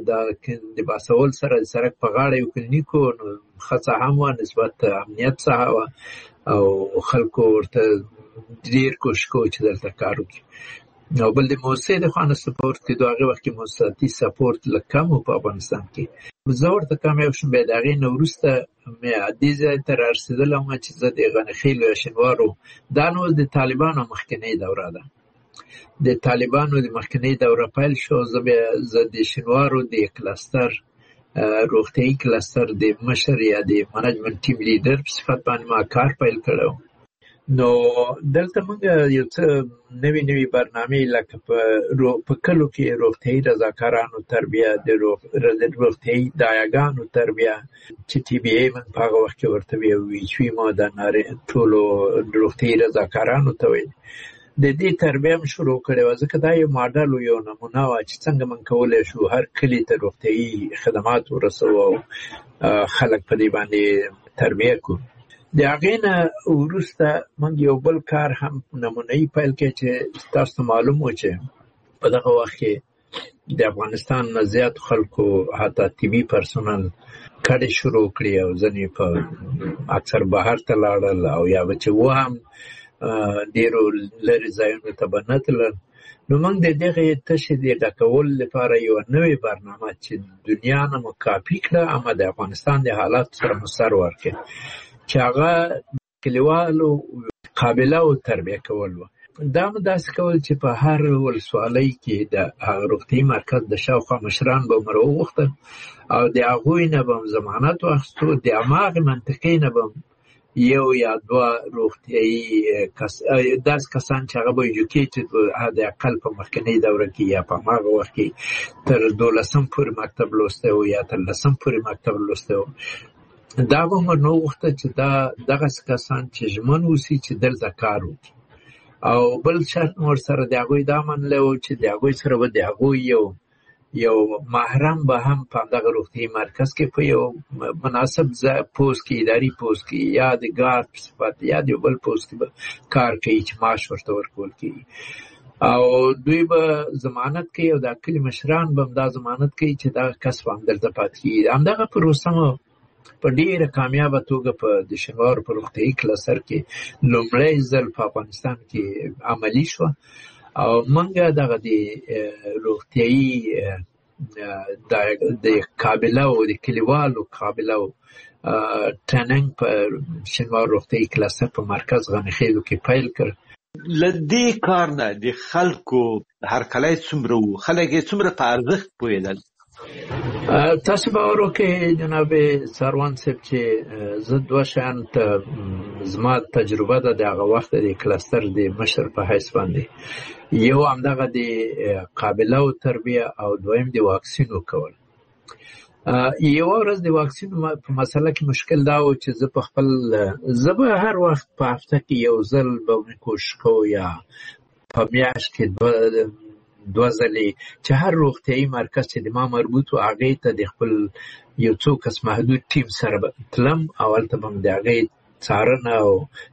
د باسول سره د سړک په غاړه یو کلینیک و. نو ښه څه هم وه، نسبت امنیت څخه وه او خلکو ورته ډېر کوشش کوو چې دلته کار وکړي. او بل د موسسې د خوا نه سپورټ کېدو، هغې وخت کې موسساتي سپورټ لږ کم و په افغانستان کې. زه ورته کامیاب شوم. بیا د هغې نه وروسته مې دې ځای ته رارسېدلی وم چې زه د غنیخیلو یا شینوارو، دا نو د طالبانو مخکینۍ دوره ده، د طالبانو د مخکینۍ دوره پیل شو. زه بیا زه د شینوارو د کلستر روغتیایي کلستر د مشر یا د منیجمنت ټیم لیډر په صفت باندې ما کار پیل کړی. نو دلته موږ یو څه نوي نوي برنامې لکه په کلو کې روغتیایي رضاکارانو تربیه، د روغتیایي دایاګانو تربیه چې ټي بي ای موږ په هغه وخت کې ورته ویل، ویچ وي ما د ټولو روغتیایي رضاکارانو ته ویل، د دې تربیه هم شروع کړې وه. ځکه دا یو ماډل و، یو نمونه وه چې څنګه موږ کولی شو هر کلي ته روغتیایي خدمات ورسوو او خلک په دې باندې تربیه کړو. د هغې نه وروسته موږ یو بل کار هم نمونه‌یي پیل کړی چې تاسو ته معلوم و چې په دغه وخت کې د افغانستان نه زیاتو خلکو حتی طبي پرسونل کډې شروع کړي او ځینې په اکثر بهر ته لاړل او یا به چې و هم ډېرو لرې ځایونو ته به نه تلل. نو موږ د دغې تشې د ډکولو لپاره یوه نوې برنامه چې دنیا نه مو کاپي کړه اما د افغانستان د حالاتو سره مو سر ورکړي، چې هغه کلیوالو قابله او تربیه کول وه. دا مو داسې کول چې په هر ولسوالۍ کې د هغه روغتیایي مرکز د شاوخوا مشران به مو راوغوښتل او د هغوی نه به م ضمانت واخیستو، د هماغې منطقې نه به یو یا دوه روغتیایي داسې کسان چې هغه به ایجوکیټډ و، حد اقل په مخکینۍ دوره کې یا په هماغه وخت کې تر دولسم پورې مکتب لوستی و یا تر لسم پورې مکتب لوستی و، دا به مو نه غوښته چې دا دغسې کسان چې ژمن اوسي چې دلته کار وکړي. او بل شرط مو ورسره د هغوی دا منلی و چې د هغوی سره به د هغوی یو یو محرم به هم په همدغه روغتیایي مرکز کې په یو مناسب پوست کې، اداري پوست کې یا د ګارد په صفت یا د یو بل پوست کې به کار کوي چې معاش ورته ورکول کېږي او دوی به ضمانت کوي او دا کلي مشران به هم دا ضمانت کوي چې دغه کس به همدلته پاتې کېږي. همدغه پروسه مو په ډیره کامیابه توګه په د شینوارو په روغتیايي کلستر کې لومړی ځل په افغانستان کې عملي شوه او موږ دغه د روغتیايي د قابله او د کلیوالو قابله او ټریننګ په شینوار روغتیايي کلستر په مرکز غنیخیلو کې پیل کړ. لدې کار نه د خلکو هرکلی څومره وو، خلک یې څومره په ارزښت پوهېدل؟ تاسو باور وکړئ جناب سروان صاحب چې زه دوه شیان ته زما تجربه ده د هغه وخت د کلستر د مشر په حیث باندې. یو همدغه د قابله او تربیه او دویم د واکسینو کول. یو ورځ د واکسین په مسله کې مشکل دا و چې زه په خپل زه به هر وخت په هفته کې یو ځل به کوشش کوم یا په میاشت کې دوه ځلې چې هر روغتیايي مرکز چې د ما مربوط و هغې ته د خپل یو څو کس محدود ټیم سره تلم او هلته به م د هغې څارنه او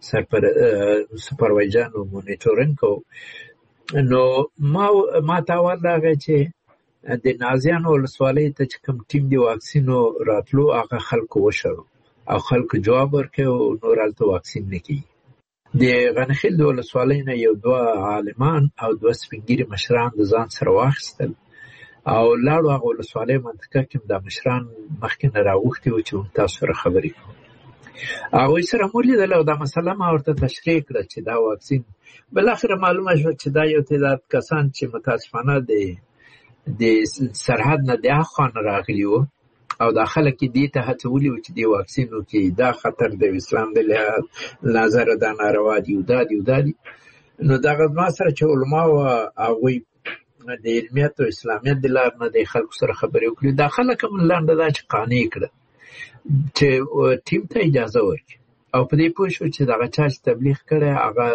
سپروایزن او مونیټورینګ کوم. نو ما ما ته اول راغی چې د نازیانو ولسوالۍ ته چې کوم ټیم د واکسینو راتلو هغه خلکو وشړو او خلکو جواب ورکړ او نور هلته واکسین نه کېږي. د غنیخیل د ولسوالۍ نه یو دوه عالمان او دوه سپین ږیري مشران د ځان سره واخیستل او لاړو هغه ولسوالۍ منطقه کې دا مشران مخکې نه راغوښتي وو چې موږ تاسو سره خبرې کوو. هغوی سره مو لیدل او دا مسله ما ورته تشریح کړه چې دا واکسین بالاخره معلومه شوه چې دا یو تعداد کسان چې متاسفانه د د سرحد نه د اخوا نه راغلي وو او دا خلک یې دې ته هڅولي وو چې دې واکسین وکړي. دا خطر د اسلام د نظره دا ناروا دي او دا دي او دا دي. نو دغه ما سره چې علما وو هغوی د علمیت او اسلامیت د لارې نه د خلکو سره خبرې وکړي. دا خلک هم لنډه دا چې قانع کړه چې ټیم ته اجازه ورکړي او په دې پوه شو چې دغه چا چې تبلیغ کړی هغه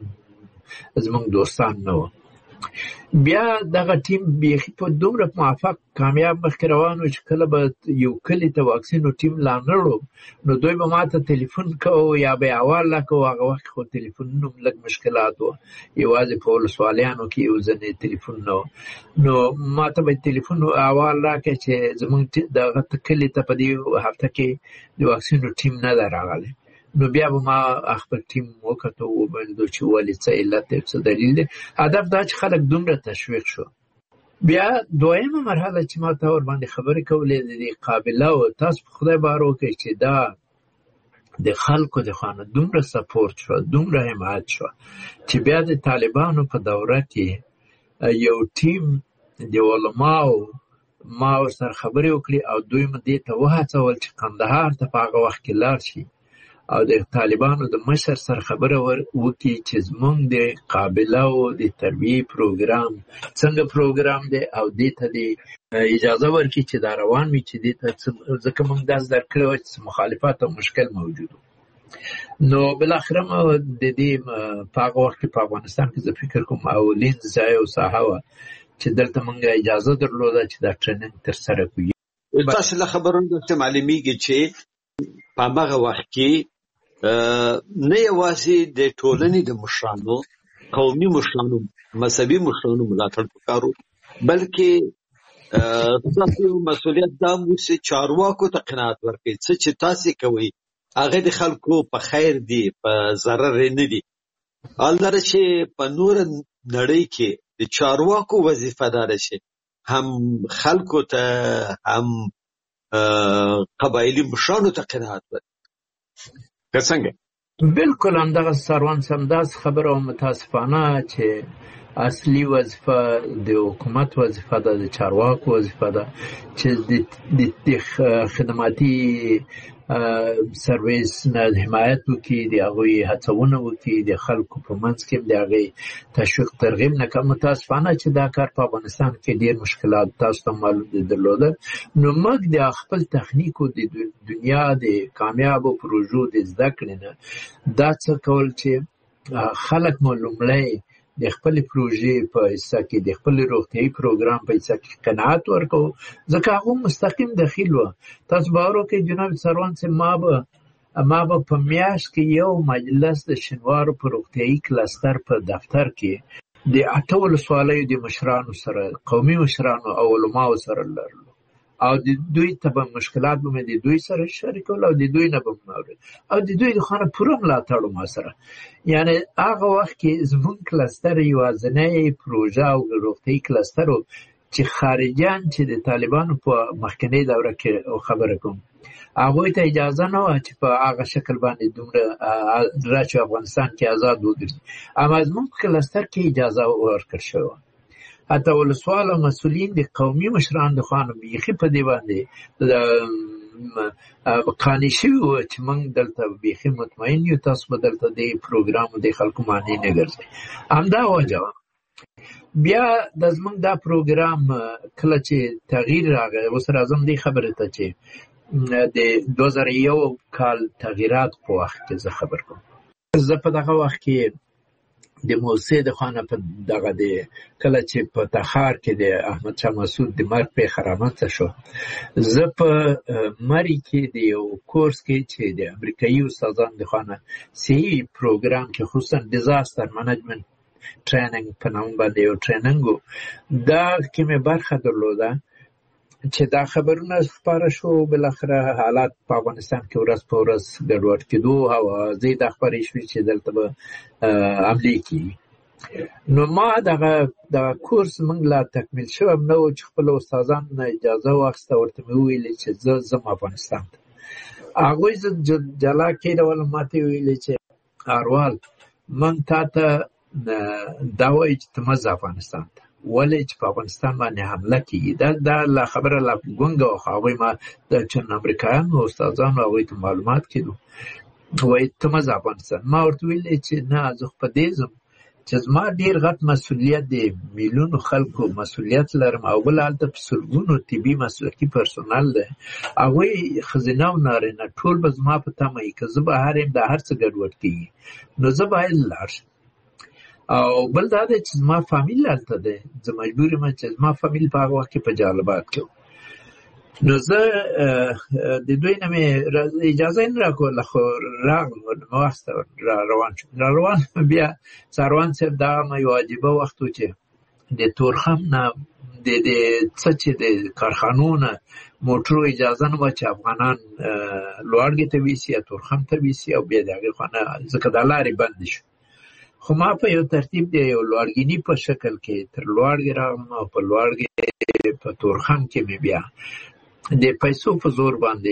زموږ دوستان نه وو. بیا دغه ټیم بیخي په دومره موفق کامیاب مخکې روان و چې کله به یو کلي ته واکسینو ټیم لا نړو نو دوی به ما ته تلیفون کوو یا به یې احوال راکوو. هغه وخت خو تلیفونونه هم لږ مشکلات وو، یوازې په ولسوالیانو کې یو ځینې تلیفون نه و. نو ما ته به یې تلیفون احوال راکړی چې زموږ دغه کلي ته په دې هفته کې د واکسینو ټیم نه ده راغلی. نو بیا به ما خپل ټیم وکتو وبلدو چې ولې څه علت دی څه دلیل دی. هدف دا چې خلک دومره تشویق شو. بیا دویمه مرحله چې ما ته ورباندې خبرې کولې د دې قابله و تاسو په خدای باور وکړئ چې دا د خلکو د خوا نه دومره سپورټ شوه، دومره حمایت شوه چې بیا د طالبانو په دوره کې یو ټیم د علماو ما ورسره خبرې وکړې او دوی مې دې ته وهڅول چې کندهار ته په هغه وخت کې لاړ شي او د طالبانو د مشر سره خبره وکړي چې زموږ د قابله او د تربیې پروګرام څنګه پروګرام دی او دې ته د اجازه ورکړي چې دا روان وي چې دې ته ځکه موږ داس درکړی وه چې مخالفت او مشکل موجود و. نو بالاخره ما د دې په هغه وخت کې په افغانستان کې زه فکر کوم اولین ځای او ساحه وه چې دلته موږ اجازه درلوده چې دا ټریننګ ترسره کړو. تاسو له خبرونو څخه معلومیږي چې په هغه وخت کې نه یوازې د ټولنې د مشرانو، قومي مشرانو، مذهبي مشرانو ملاتړ پکارو، بلکې تاسو مسؤلیت دا مو چې چارواکو ته قناعت ورکړئ څه چې تاسو کوي هغه د خلکو په خیر دی، په ضرر نه دی. البته چې په نور نړۍ کې د چارواکو وظیفه دار شي هم خلکو ته هم قبایلی مشرانو ته قناعت ورکړي. څنګه؟ بالکل همدغه سروان سمداس خبره او متاسفانه چې اصلي وظیفه د حکومت وظیفه ده، د چارواکو وظیفه ده چې د خدماتي سرویس نه حمایت وکړي، د هغوی هڅونه وکړي، د خلکو په منځ کې د هغې تشویق ترغیب نه کړي. متاسفانه چې دا کار په افغانستان کې ډېر مشکلات تاسو ته معلوم دي درلوده. نو موږ د خپل تخنیکو د دنیا د کامیابو پروژو د زده کړې نه دا څه کول چې خلک مو لومړی د خپلې پروژې په حصه کې د خپل روغتیايي پروګرام په حصه کې قناعت ورکوو، ځکه هغه مستقیم دخیل وه. تاسو باور وکړئ جناب سروان صاحب ما به ما به په میاشت کې یو مجلس د شینوارو په روغتیايي کلستر په دفتر کې د اته ولسوالیو د مشرانو سره، قومي مشرانو او علماو سره لرلو او د دوی ته به مشکلات به مې د دوی سره شریکول او د دوی نه به مې اورېد او د دوی د خوا نه پوره ملاتړ ما سره. یعنې هغه وخت کې زموږ کلستر یوازینی پروژه او روغتیایي کلستر و چې خارجیان چې د طالبانو په مخکنۍ دوره کې خبره کوم هغوی ته اجازه نه وه چې په هغه شکل باندې دومره راشي افغانستان کې آزاد وګرځي، اما زموږ په کلستر کې اجازه ورکړل شوې. حتی ولسوال او مسؤلین د قومي مشرانو د خوا نه بیخي په دې باندې قانع شوي وو چې موږ دلته بیخي مطمئن یو تاسو به دلته د پروګرام د خلکو معنی نه ګرځئ. همدا وجه وه. بیا د زموږ دا پروګرام کله چې تغییر راغی، اوس راځم دې خبرې ته چې د دوه زره یو کال تغییرات په وخت کې زه خبر کوم. زه په دغه وخت کې د موسسې د خوا نه په دغه د کله چې په تخار کې د احمدشاه مسعود د مرګ پیښه رامنځته شو، زه په مري کې د یو کورس کې چې د امریکایي استادانو د خوا نه صحي پروګرام کې خصوصا ډیزاستر منیجمنت ټریننګ په نوم باندې یو ټریننګ و، دا کې مې برخه درلوده چې دا خبرونه خپاره شو. بالاخره حالات په افغانستان کې ورځ په ورځ ګډوډ کېدو او زیاته خبرې شوې چې دلته به حملې کېږي. نو ما دغه دغه کورس موږ لا تکمیل شوی نه و چې خپلو استادانو نه اجازه واخیسته، ورته مې وویلې چې زه ځم افغانستان ته. هغوی زه جلا کېدولم، ما ته یې ویلې چې اروال موږ تا ته دا وایي چې ته مه ځه افغانستان ته، ولې چې په افغانستان باندې حمله کېږي. دا دا لا خبره لا ګونګه وه. هغوی ما د چند امریکایانو استادانو هغوی ته معلومات کېدو، وایي ته مه ځه افغانستان. ما ورته ویلې چې نه، زه خو په دې ځم چې زما ډېر غټ مسؤلیت دی، میلیونو خلکو مسؤلیت لرم او بل هلته په سلګونو طبي مسلکي پرسونل دی، هغوی ښځینه او نارینه ټول به زما په تمه وي. که زه بهر یم دا هر څه ګډوډ کېږي، نو زه باید لاړ شم. او بل دا دی چې زما فامیل هلته دی، زه مجبور یم چې زما فامیل په هغه وخت کې په جالبات کې و. نو زه د دوی نه مې اجازه یې نه راکوله، خو راغلم، مې واخیسته، را روان شوم. را روان بیا څاروان صاحب دا یو عجیبه وخت و چې د تورخم نه د د څه چې د کارخانو نه موټرو اجازه نه وه چې افغانان لوړګې ته ویسي یا تورخم ته ویسي، او بیا د هغې خوا نه ځکه دا لارې بندې شو. خو ما په یو ترتیب د یو لوړګیني په شکل کې تر لوړګې راغلم او په لوړګې په تورخم کې مې بیا د پیسو په زور باندې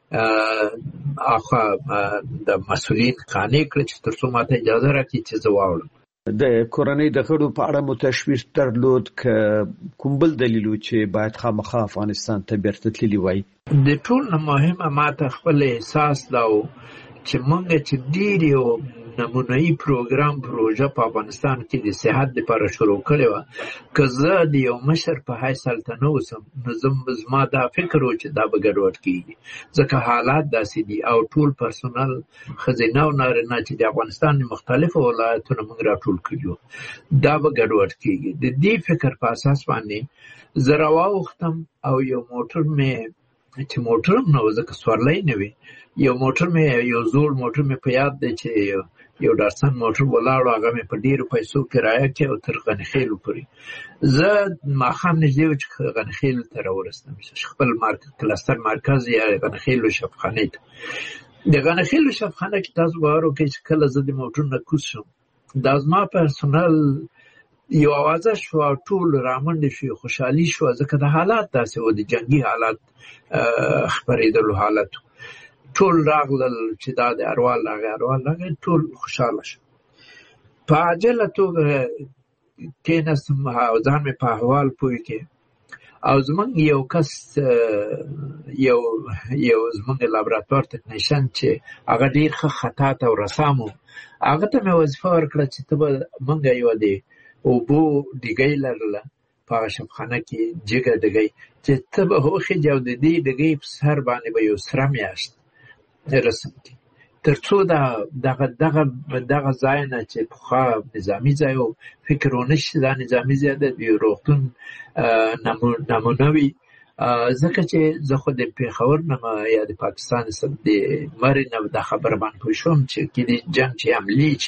اخوا د مسؤلین قانع کړه چې تر څو ما ته اجازه راکړي چې زه واوړم. د کورنۍ د غړو په اړه مو تشویش درلود که کوم بل دلیل و چې باید خامخا افغانستان ته بیرته تللي وای؟ د ټول نه مهمه ما ته خپل احساس دا و چې موږ چې ډېر یو نمونه‌ایي پروګرام پروژه په افغانستان کې د صحت لپاره شروع کړې وه، که زه د یو مشر په حیث هلته نه اوسم نو زما دا فکر و چې دا به ګډوډ کېږي، ځکه حالات داسې دي او ټول پرسونل ښځینه او نارینه چې د افغانستان د مختلفو ولایتونو موږ راټول کړي وو، دا به ګډوډ کېږي. د دې فکر په اساس باندې زه راواوښتم او یو موټر مې چې موټر هم نه و ځکه سورلی نه وي، یو موټر مې یو زوړ موټر مې په یاد دی چې یو ډارسن موټر ولاړو، هغه مې په ډېرو پیسو کرایه کې او تر غنیخیلو پورې. زه ماښام نږدې و چې غنیخیلو ته راورسېدم، خپل کلستر مرکز یا غنیخیلو شفخانې ته. د غنیخیلو شفخانه کې تاسو باور وکړئ چې کله زه د موټر نه کوز شم، دا زما پرسونل یو اوازه شوه، ټول رامنډې شوې، خوشحالي شوه، ځکه د حالات داسې و، د جنګي حالات خپرېدلو حالت و. ټول راغلل چې دا د اروال راغی، اروال راغی، ټول خوشحاله شو. په عاجله توګه کېناستم او ځان مې په احوال پوه کې، او زمونږ یو کس یو یو زمونږ لابراتوار تکنیشن چې هغه ډېر ښه خطاط او رسام و، هغه ته مې وظیفه ورکړه چې ته به مونږ یوه د اوبو ډیګۍ لرله په هغه شفخانه کې، جګه ډیګۍ، چې ته به وخېږې او د دې ډیګۍ په سر باندې به یو سره میاشت رسم کړي، تر څو دغه دغه دغه ځای نه چې پخوا نظامي ځای و فکر ونه شي دا نظامي ځای ده، د یو روغتون نمونه وي. ځکه چې زه خو د پېښور نه یا د پاکستان د مرې نه دا خبره باندې پوه شوم چې کېدای جنګ چې حملې شي.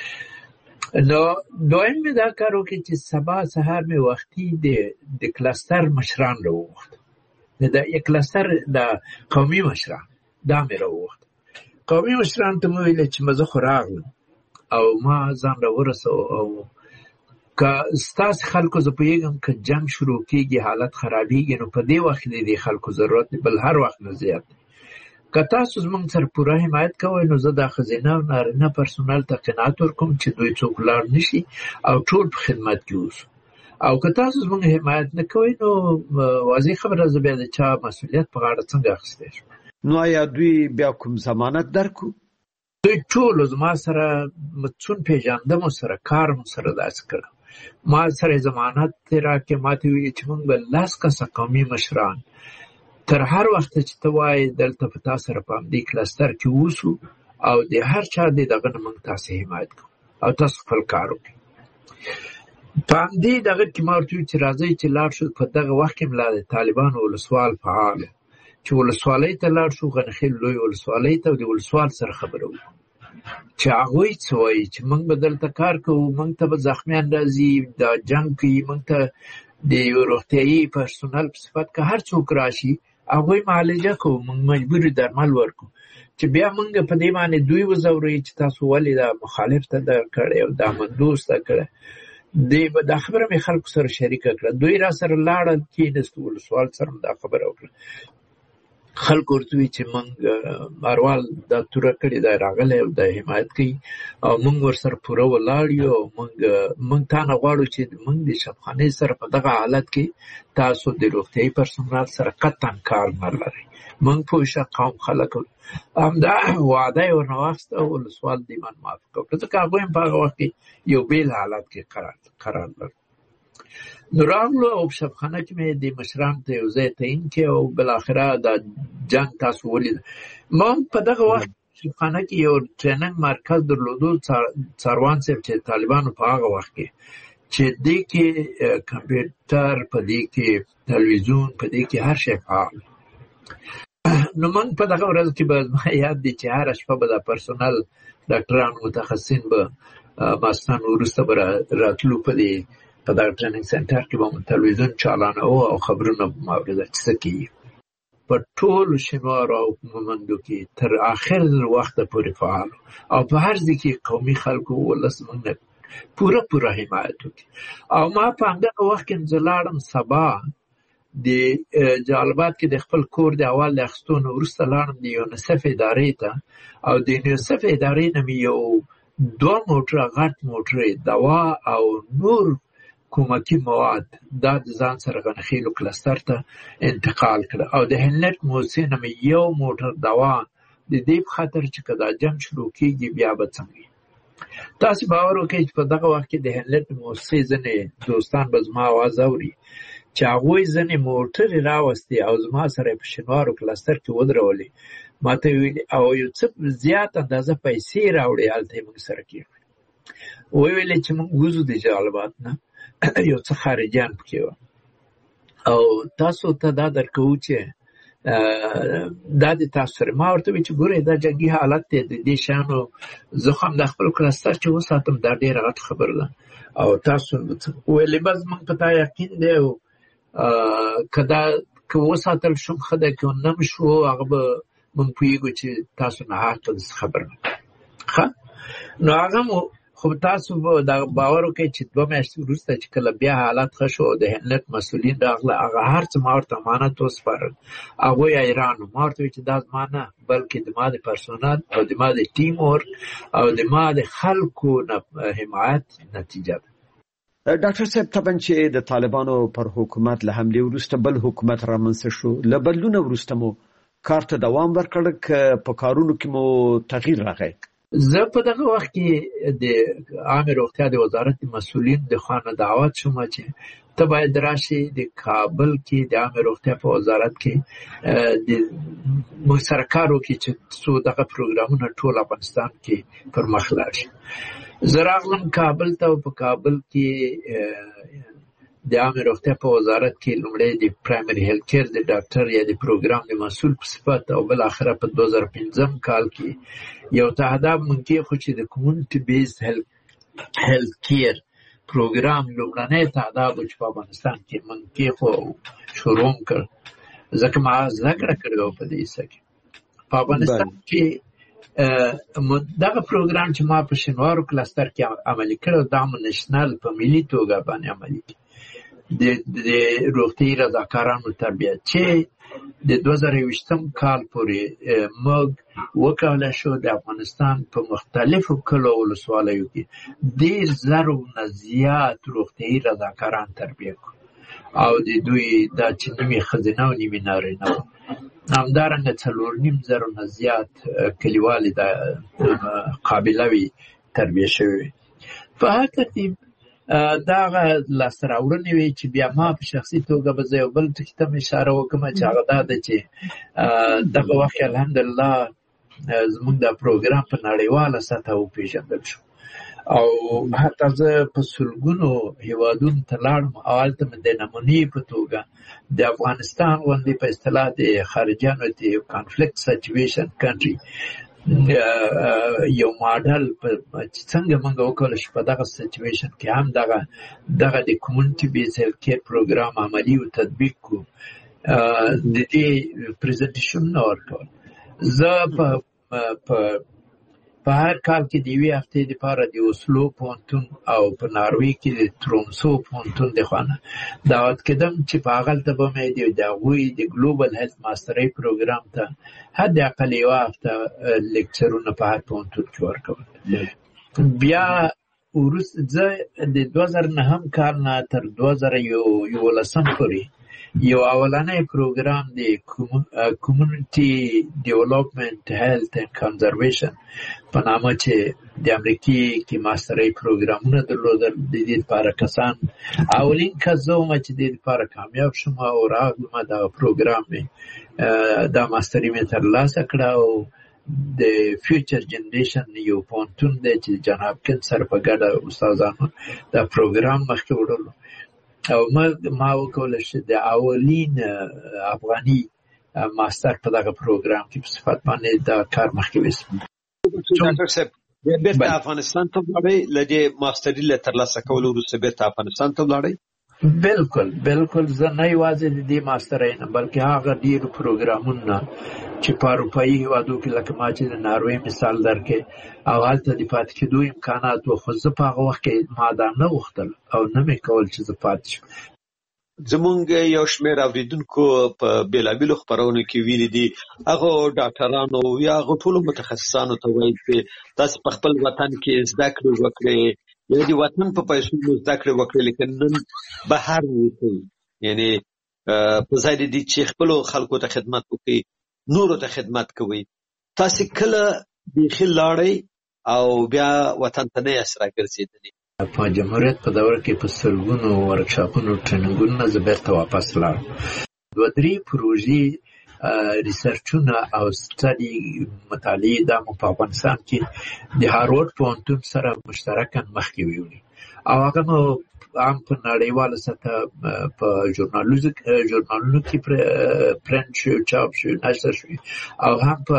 نو دویم مې دا کار وکړ چې سبا سهار مې وختي د کلستر مشران راوغوښتل د یو کلستر د قومي مشران دا مې راوغوښت. قومي مشرانو ته مې ویل چې مزه خو راغلم او ما ځان راورسو او که ستاسې خلکو زه پوهېږم که جنګ شروع کېږي حالت خرابېږي نو په دې وخت کې د دې خلکو ضرورت دی، بل هر وخت نه زیات دی. که تاسو زموږ سره پوره حمایت کوئ نو زه دا ښځینه او نارینه پرسونل ته قناعت ورکوم چې دوی څوک ولاړ نه شي او ټول په خدمت کې اوسو. او که تاسو زموږ حمایت نه کوئ نو واضح خبره زه بیا د چا مسؤلیت په غاړه څنګه اخیستی شم. نو آیا دوی بیا کوم ضمانت درکړو؟ دوی ټولو زما سره څون پېژندم سره کار هم سره داسې کړی. ما سره ضمانت راکړې، ما ته ویلي چې موږ به لس کسه قومي مشران تر هر وخت چې ته وایې دلته په تا سره په همدې کلستر کې اوسو او د هر چا د دغه نه موږ تاسې حمایت کوو او تاسو خپل کار وکړئ. په همدې دغه کې ما ورته وویل چې راځئ چې لاړ شو. په دغه وخت کې ملا د طالبانو ولسوال فعال چې ولسوالۍ ته لاړ شو، غنخیل لوی ولسوالۍ ته، او د ولسوال سره خبره وکړو چې هغوی څه وایي چې موږ به دلته کار کوو، موږ ته به زخمیان راځي، دا جنګ کوي، موږ ته د یو روغتیایي پرسونل په صفت که هر څوک راشي هغوی معالجه کوو، موږ مجبوري درمل ورکو. چې بیا موږ په دې باندې دوی وځوروي چې تاسو ولې دا مخالف ته دا کړی او دا مندوز ته کړی. دی به دا خبره مې خلکو سره شریکه کړه. دوی را سره لاړل، کېناستو، ولسوال سره دا خبره وکړه. خلکو ورته وویل چې موږ اروال دا توره کړې دا راغلی او دا حمایت کوي او موږ ورسره پوره ولاړ یو او موږ موږ تا نه غواړو چې موږ د شبخانې سره په دغه حالت کې تاسو د روغتیایي پرسونل سره قطعا کار نه لرئ. موږ پوه شه قوم خلک همدا وعده یې ورنه واخیسته او ولسوال دې باندې موافقه وکړه، ځکه هغوی هم په هغه وخت کې یو بېل حالت کې قرار قرار لرل. نو راغلو او په شبخانه کې مې د مشرانو ته یو ځای تعیین کړې او بالاخره دا جنګ تاسو ولید. ما په دغه وخت شبخانه کې یو ټریننګ مرکز درلودو، څاروان صاحب چې طالبانو په هغه وخت کې چې دې کې کمپیوټر، په دې کې تلویزیون، په دې کې هر شی فعال. نو موږ په دغه ورځ کې به زما یاد دی چې هره شپه به دا پرسونل ډاکټران متخصصین به ماستان وروسته به راتلو په دې په دغه ټریننګ سنټر کې به مو تلویزیون چالانه و او خبرونه به مو اورېده چې څه کېږي. په ټولو شینوارو او مومندو کې تر آخر وخته پورې فعال او په هر ځای کې قومي خلکو ولس موږ نه پوره پوره حمایت وکړي. او ما په همدغه وخت کې زه لاړم سبا د جلالآباد کې د خپل کور د اول د اخیستو نه وروسته لاړم د یونیسف ادارې ته او د یونیسف ادارې نه مې یو دوه موټره غټ موټرې دوا او نور کومکي مواد دا د ځان سره غنخیلو کلستر ته انتقال کړه او د هلنټ موسسې نه مې یو موټر دوا د دې په خاطر چې که دا جنګ شروع کېږي بیا به څنګه. تاسې باور وکړئ چې په دغه وخت کې د هلنټ موسسې ځینې دوستان به زما اواز اوري چې هغوی ځینې موټرې راوستې او زما سره یې په شینوارو کلستر کې ودرولې. ما ته ویلي او یو څه زیات اندازه پیسې راوړې، هلته یې موږ سره کېښودې. وویلې چې موږ وځو د جلالآباد نه، یو څه خارجیان پکې وو او تاسو ته دا درکوو چې دا د تاسو سره. ما ورته وویل چې ګورئ دا جنګي حالت دی، د دې شیانو زه خو هم د خپل کلستر چې وساتم دا ډېره غټه خبره ده او تاسو ویلې بس موږ په تا یقین دی او که دا که وساتل شم ښه دی، که نه م شو هغه به موږ پوهېږو چې تاسو نه حقه داسې خبر نه ښه. نو هغه مو خو تاسو به دا باور وکړئ چې دوه میاشتې وروسته چې کله بیا حالت ښه شو د هلنټ مسؤلین راغله، هغه هر څه ما ورته امانت وسپارل. هغوی حیران وو. ما ورته وویل چې دا زما نه بلکې د ما د پرسونل او د ما د ټیم ورک او د ما د خلکو حمایت نتیجه ده. ډاکټر صاحب طبعا چې د طالبانو پر حکومت له حملې وروسته بل حکومت رامنځته شو، له بدلونه وروسته مو کار ته دوام ورکړ که په کارونو کې مو تغییر راغی؟ زه په دغه وخت کې د عامه روغتیا د وزارت مسؤلین د خوا نه دعوت شوم چې ته باید راشې د کابل کې د عامه روغتیا په وزارت کې د موږ سره کار وکړي چې څو دغه پروګرامونه ټول افغانستان کې پر مخ لاړ شي. زه راغلم کابل ته او په کابل کې د عامه روغتیا په وزارت کې لومړی د پرایمري هیلث کیر د ډاکټر یا د پروګرام د مسؤل په صفت او بل اخره په دوه زره پنځم کال کې یو تهداب مونږ کې خو چې د کمیونټي بیس هیلث کیر پروګرام لومړنی تهداب چې په افغانستان کې مونږ کې خو شروع کړ ځکه ما زده کړه کړې وه په دې څه کې. په افغانستان کې دغه پروګرام چې ما په شینوارو کلستر کې عملي کړی دا مو نېشنل په ملي توګه باندې عملي کړي د روغتیايي رضاکارانو تربیه چې د دوه زره یوویشتم کال پورې موږ وکولی شو د افغانستان په مختلفو کلو ولسوالیو کې ډېر زرو نه زیات روغتیايي رضاکاران تربیه کړو او د دوی دا چې نیمې ښځینه او نیمې نارینه وو. همدارنګه څلور نیم زرو نه زیات کلیوالې د قابله وي تربیه شوې. په هر ترتیب دا هغه لاسته راوړنې وې چې بیا ما په شخصي توګه به زه یو بل ټکي ته اشاره وکړم چې هغه دا ده چې دغه وخت کې الحمدلله زموږ دا پروګرام په نړیواله سطحه وپېژندل شو او حتی زه په سلګونو هېوادونو ته لاړم او هلته مې د نمونې په توګه د افغانستان غوندې په اصطلاح د خارجیانو د کانفلیکټ سچویشن کنټري یو ماډل چې څنګه موږ وکولی شو په دغه سچویشن کې هم دغه دغه د کمیونټي بیس هیلث کیر پروګرام عملي او تطبیق کړو. د دې پریزنټیشنونه ورکول. زه په په هر کال کې د یوې هفتې دپاره د اوسلو پوهنتون او په ناروې کې د ترومسو پوهنتون د خوا نه دعوت کېدم چې په هغلته به مې د هغوی د ګلوبل هیلث ماسترۍ پروګرام ته حداقل یوه هفته لیکچرونه په هر پوهنتون کې ورکول. بیا وروسته زه د دوه زره نهم کال نه تر دوه زره یولسم پورې یو اولنی پروګرام د کمیونټي ډیولپمنټ هیلث اینډ کنزرویشن په نامه چې د امریکې کې ماسترۍ پروګرامونه درلودل. د دې لپاره کسان اولین کس زه وم چې د دې لپاره کامیاب شوم او راغلم دغه پروګرام مې دا ماستري مې ترلاسه کړه او د فیوچر جنریشن یو پوهنتون دی چې جان هاپکینز سره په ګډه استادانو دا پروګرام مخکې وړلو او ما وکولی چې د اولین افغاني ماستر په دغه پروګرام کې په صفت باندې دا کار مخکې ویستم. ډاکټر صاحب بیرته افغانستان ته ولاړئ؟ له دې ماستري له ترلاسه کولو وروسته بیرته افغانستان ته ولاړئ؟ بالکل بالکل. زه نه یوازې د دې ماسترۍ نه بلکې هغه ډېرو پروګرامونه چې په اروپایي هېوادو کې لکه ما چې د ناروې مثال درکړې او هلته د پاتې کېدو امکانات و خو زه په هغه وخت کې ما دا نه غوښتل او نه مې کول چې زه پاتې شم. زمونږ یو شمېر اورېدونکو په بېلابېلو خپرونو کې ویلي دي هغو ډاکټرانو یا هغو ټولو متخصصانو ته وایي چې تاسې په خپل وطن کې زده کړې وکړئ یا د وطن په پیسو مو زده کړې وکړئ لیکن نن بهر ووځئ، یعنې په ځای د دې چې خپلو خلکو ته خدمت وکړئ نورو ته خدمت کوئ. تاسې کله بیخي لاړئ او بیا وطن ته نه یاست راګرځېدلي؟ په جمهوریت په دوره کې په سلګونو ورکشاپونو ټریننګونو زه بیرته واپس لاړم. دوه درې پروژې ریسرچونه او سټډي مطالعې دا مو په افغانستان کې د هارورډ پوهنتون سره مشترکاً مخکې ویولي او هغه مو هم په نړیواله سطحه په ژورنالونو کې پرنټ شو، چاپ شو، نشر شو او هم په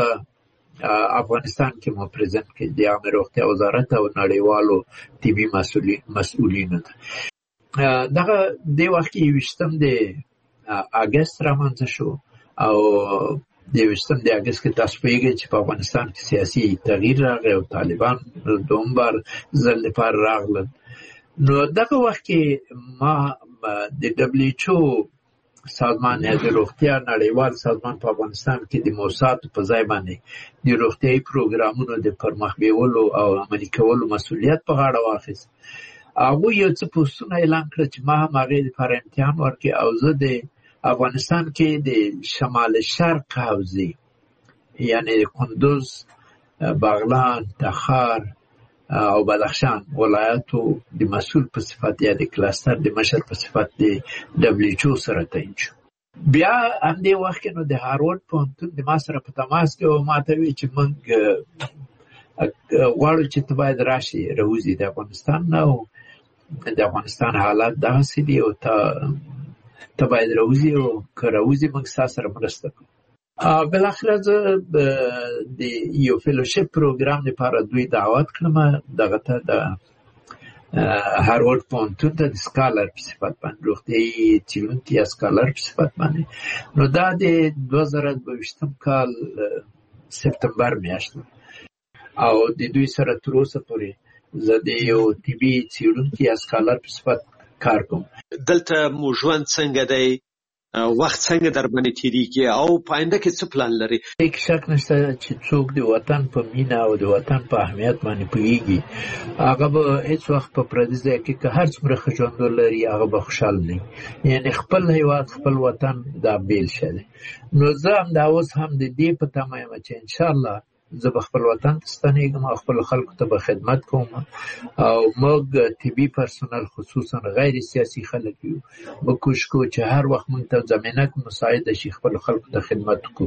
افغانستان کې مو پریزنټ کړي د عامه روغتیا وزارت او نړیوالو طبي مسؤلینو ته. دغه دې وخت کې یوویشتم د اګست رامنځته شو او د یوویشتم د اګست کې تاسو پوهېږئ چې په افغانستان کې سیاسي تغییر راغی او طالبان دوم بار ځل لپاره راغلل. نو دغه وخت کې ما د ډبلیو ایچ او سازمان یا د روغتیا نړیوال سازمان په افغانستان کې د موسساتو په ځای باندې د روغتیايي پروګرامونو د پرمخ بیولو او عملي کولو مسؤلیت په غاړه واخیست. هغوی یو څه پوسټونه اعلان کړل چې ما هم هغې لپاره امتحان ورکړی او زه د افغانستان کې د شمال شرق حوزې یعنې د کندوز، بغلان، تخار او بدخشان ولایاتو د مسؤل په صفت یا د کلاستر د مشر په صفت د ډبلیو ایچ او سره تعیین شو. بیا همدې وخت کې نو د هارورډ پوهنتون د ما سره په تماس کې او ما ته ویل چې موږ غواړو چې ته باید راشې راوځې د افغانستان نه او د افغانستان حالات دغسې دي او ته ته باید راوځې او که راوځې موږ ستا سره مرسته کوو. بالاخره زه د یو فیلوشپ پروګرام لپاره دوی دعوت کړم. دغه ته د هاروارد پوهنتون ته د سکالر په صفت باندې روغتیایي څېړونکي یا سکالر په صفت باندې. نو دا د دوه زره دوه ویشتم کال سپتمبر میاشت او د دوی سره تر اوسه پورې زه د یو طبي څېړونکي یا سکالر په صفت کار کوم. دلته مو ژوند څنګه دی؟ وخت څنګه در باندې تېرېږي او په آینده کې څه پلان لري؟ هیڅ شک نشته چې څوک د وطن په مینه او د وطن په اهمیت باندې پوهېږي هغه به هېڅ وخت په پردي ځای کې که هر څومره ښه ژوند ولري هغه به خوشحال نه وي. یعنې خپل هېواد خپل وطن دا بېل شی دی. نو زه همدا اوس هم د دې په تمه یم چې انشاءالله زه به خپل وطن ته ستنېږم او خپلو خلکو ته به خدمت کوم او موږ طبي پرسونل خصوصا غیر سیاسي خلک یو به کوشش کوو چې هر وخت موږ ته زمینه مساعده شي خپلو خلکو ته خدمت وکړو.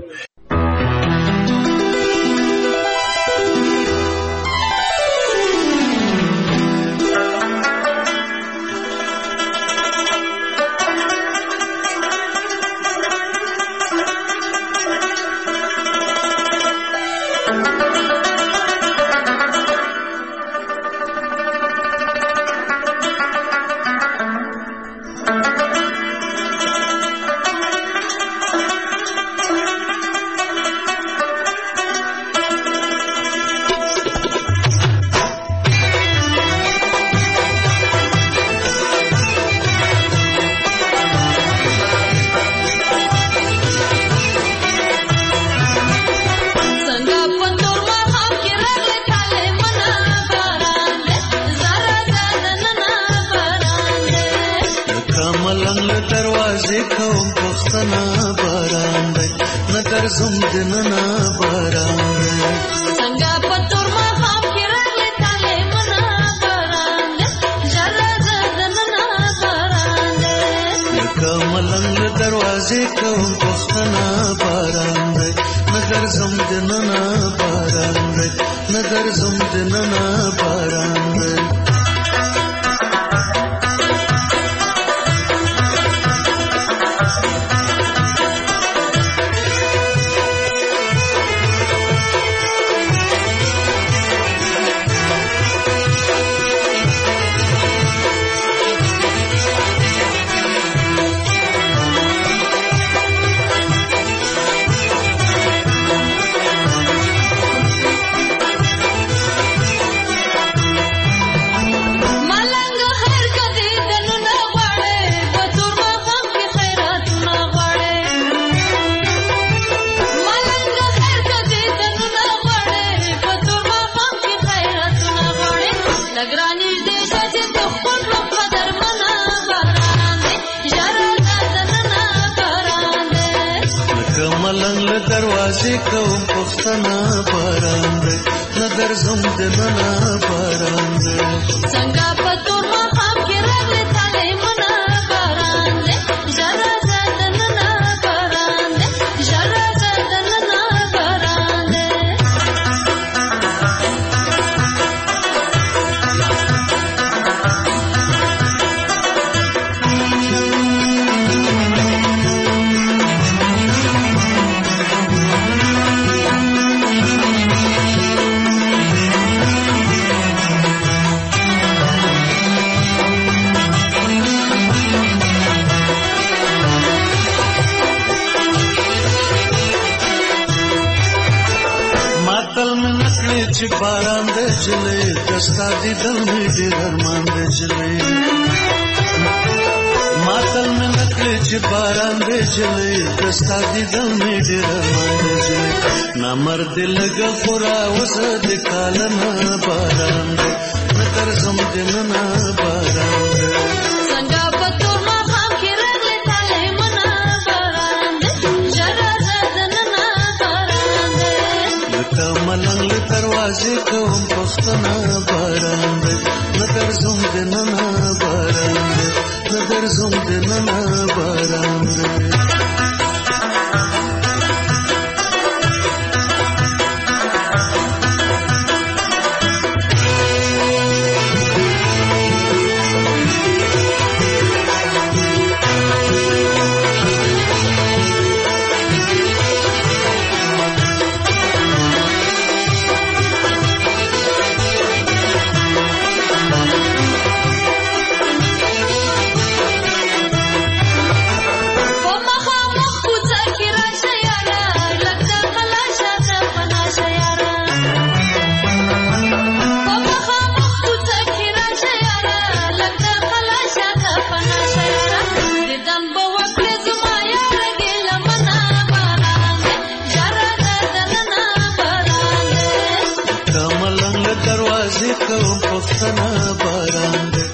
زه کوم پښتنه باران دی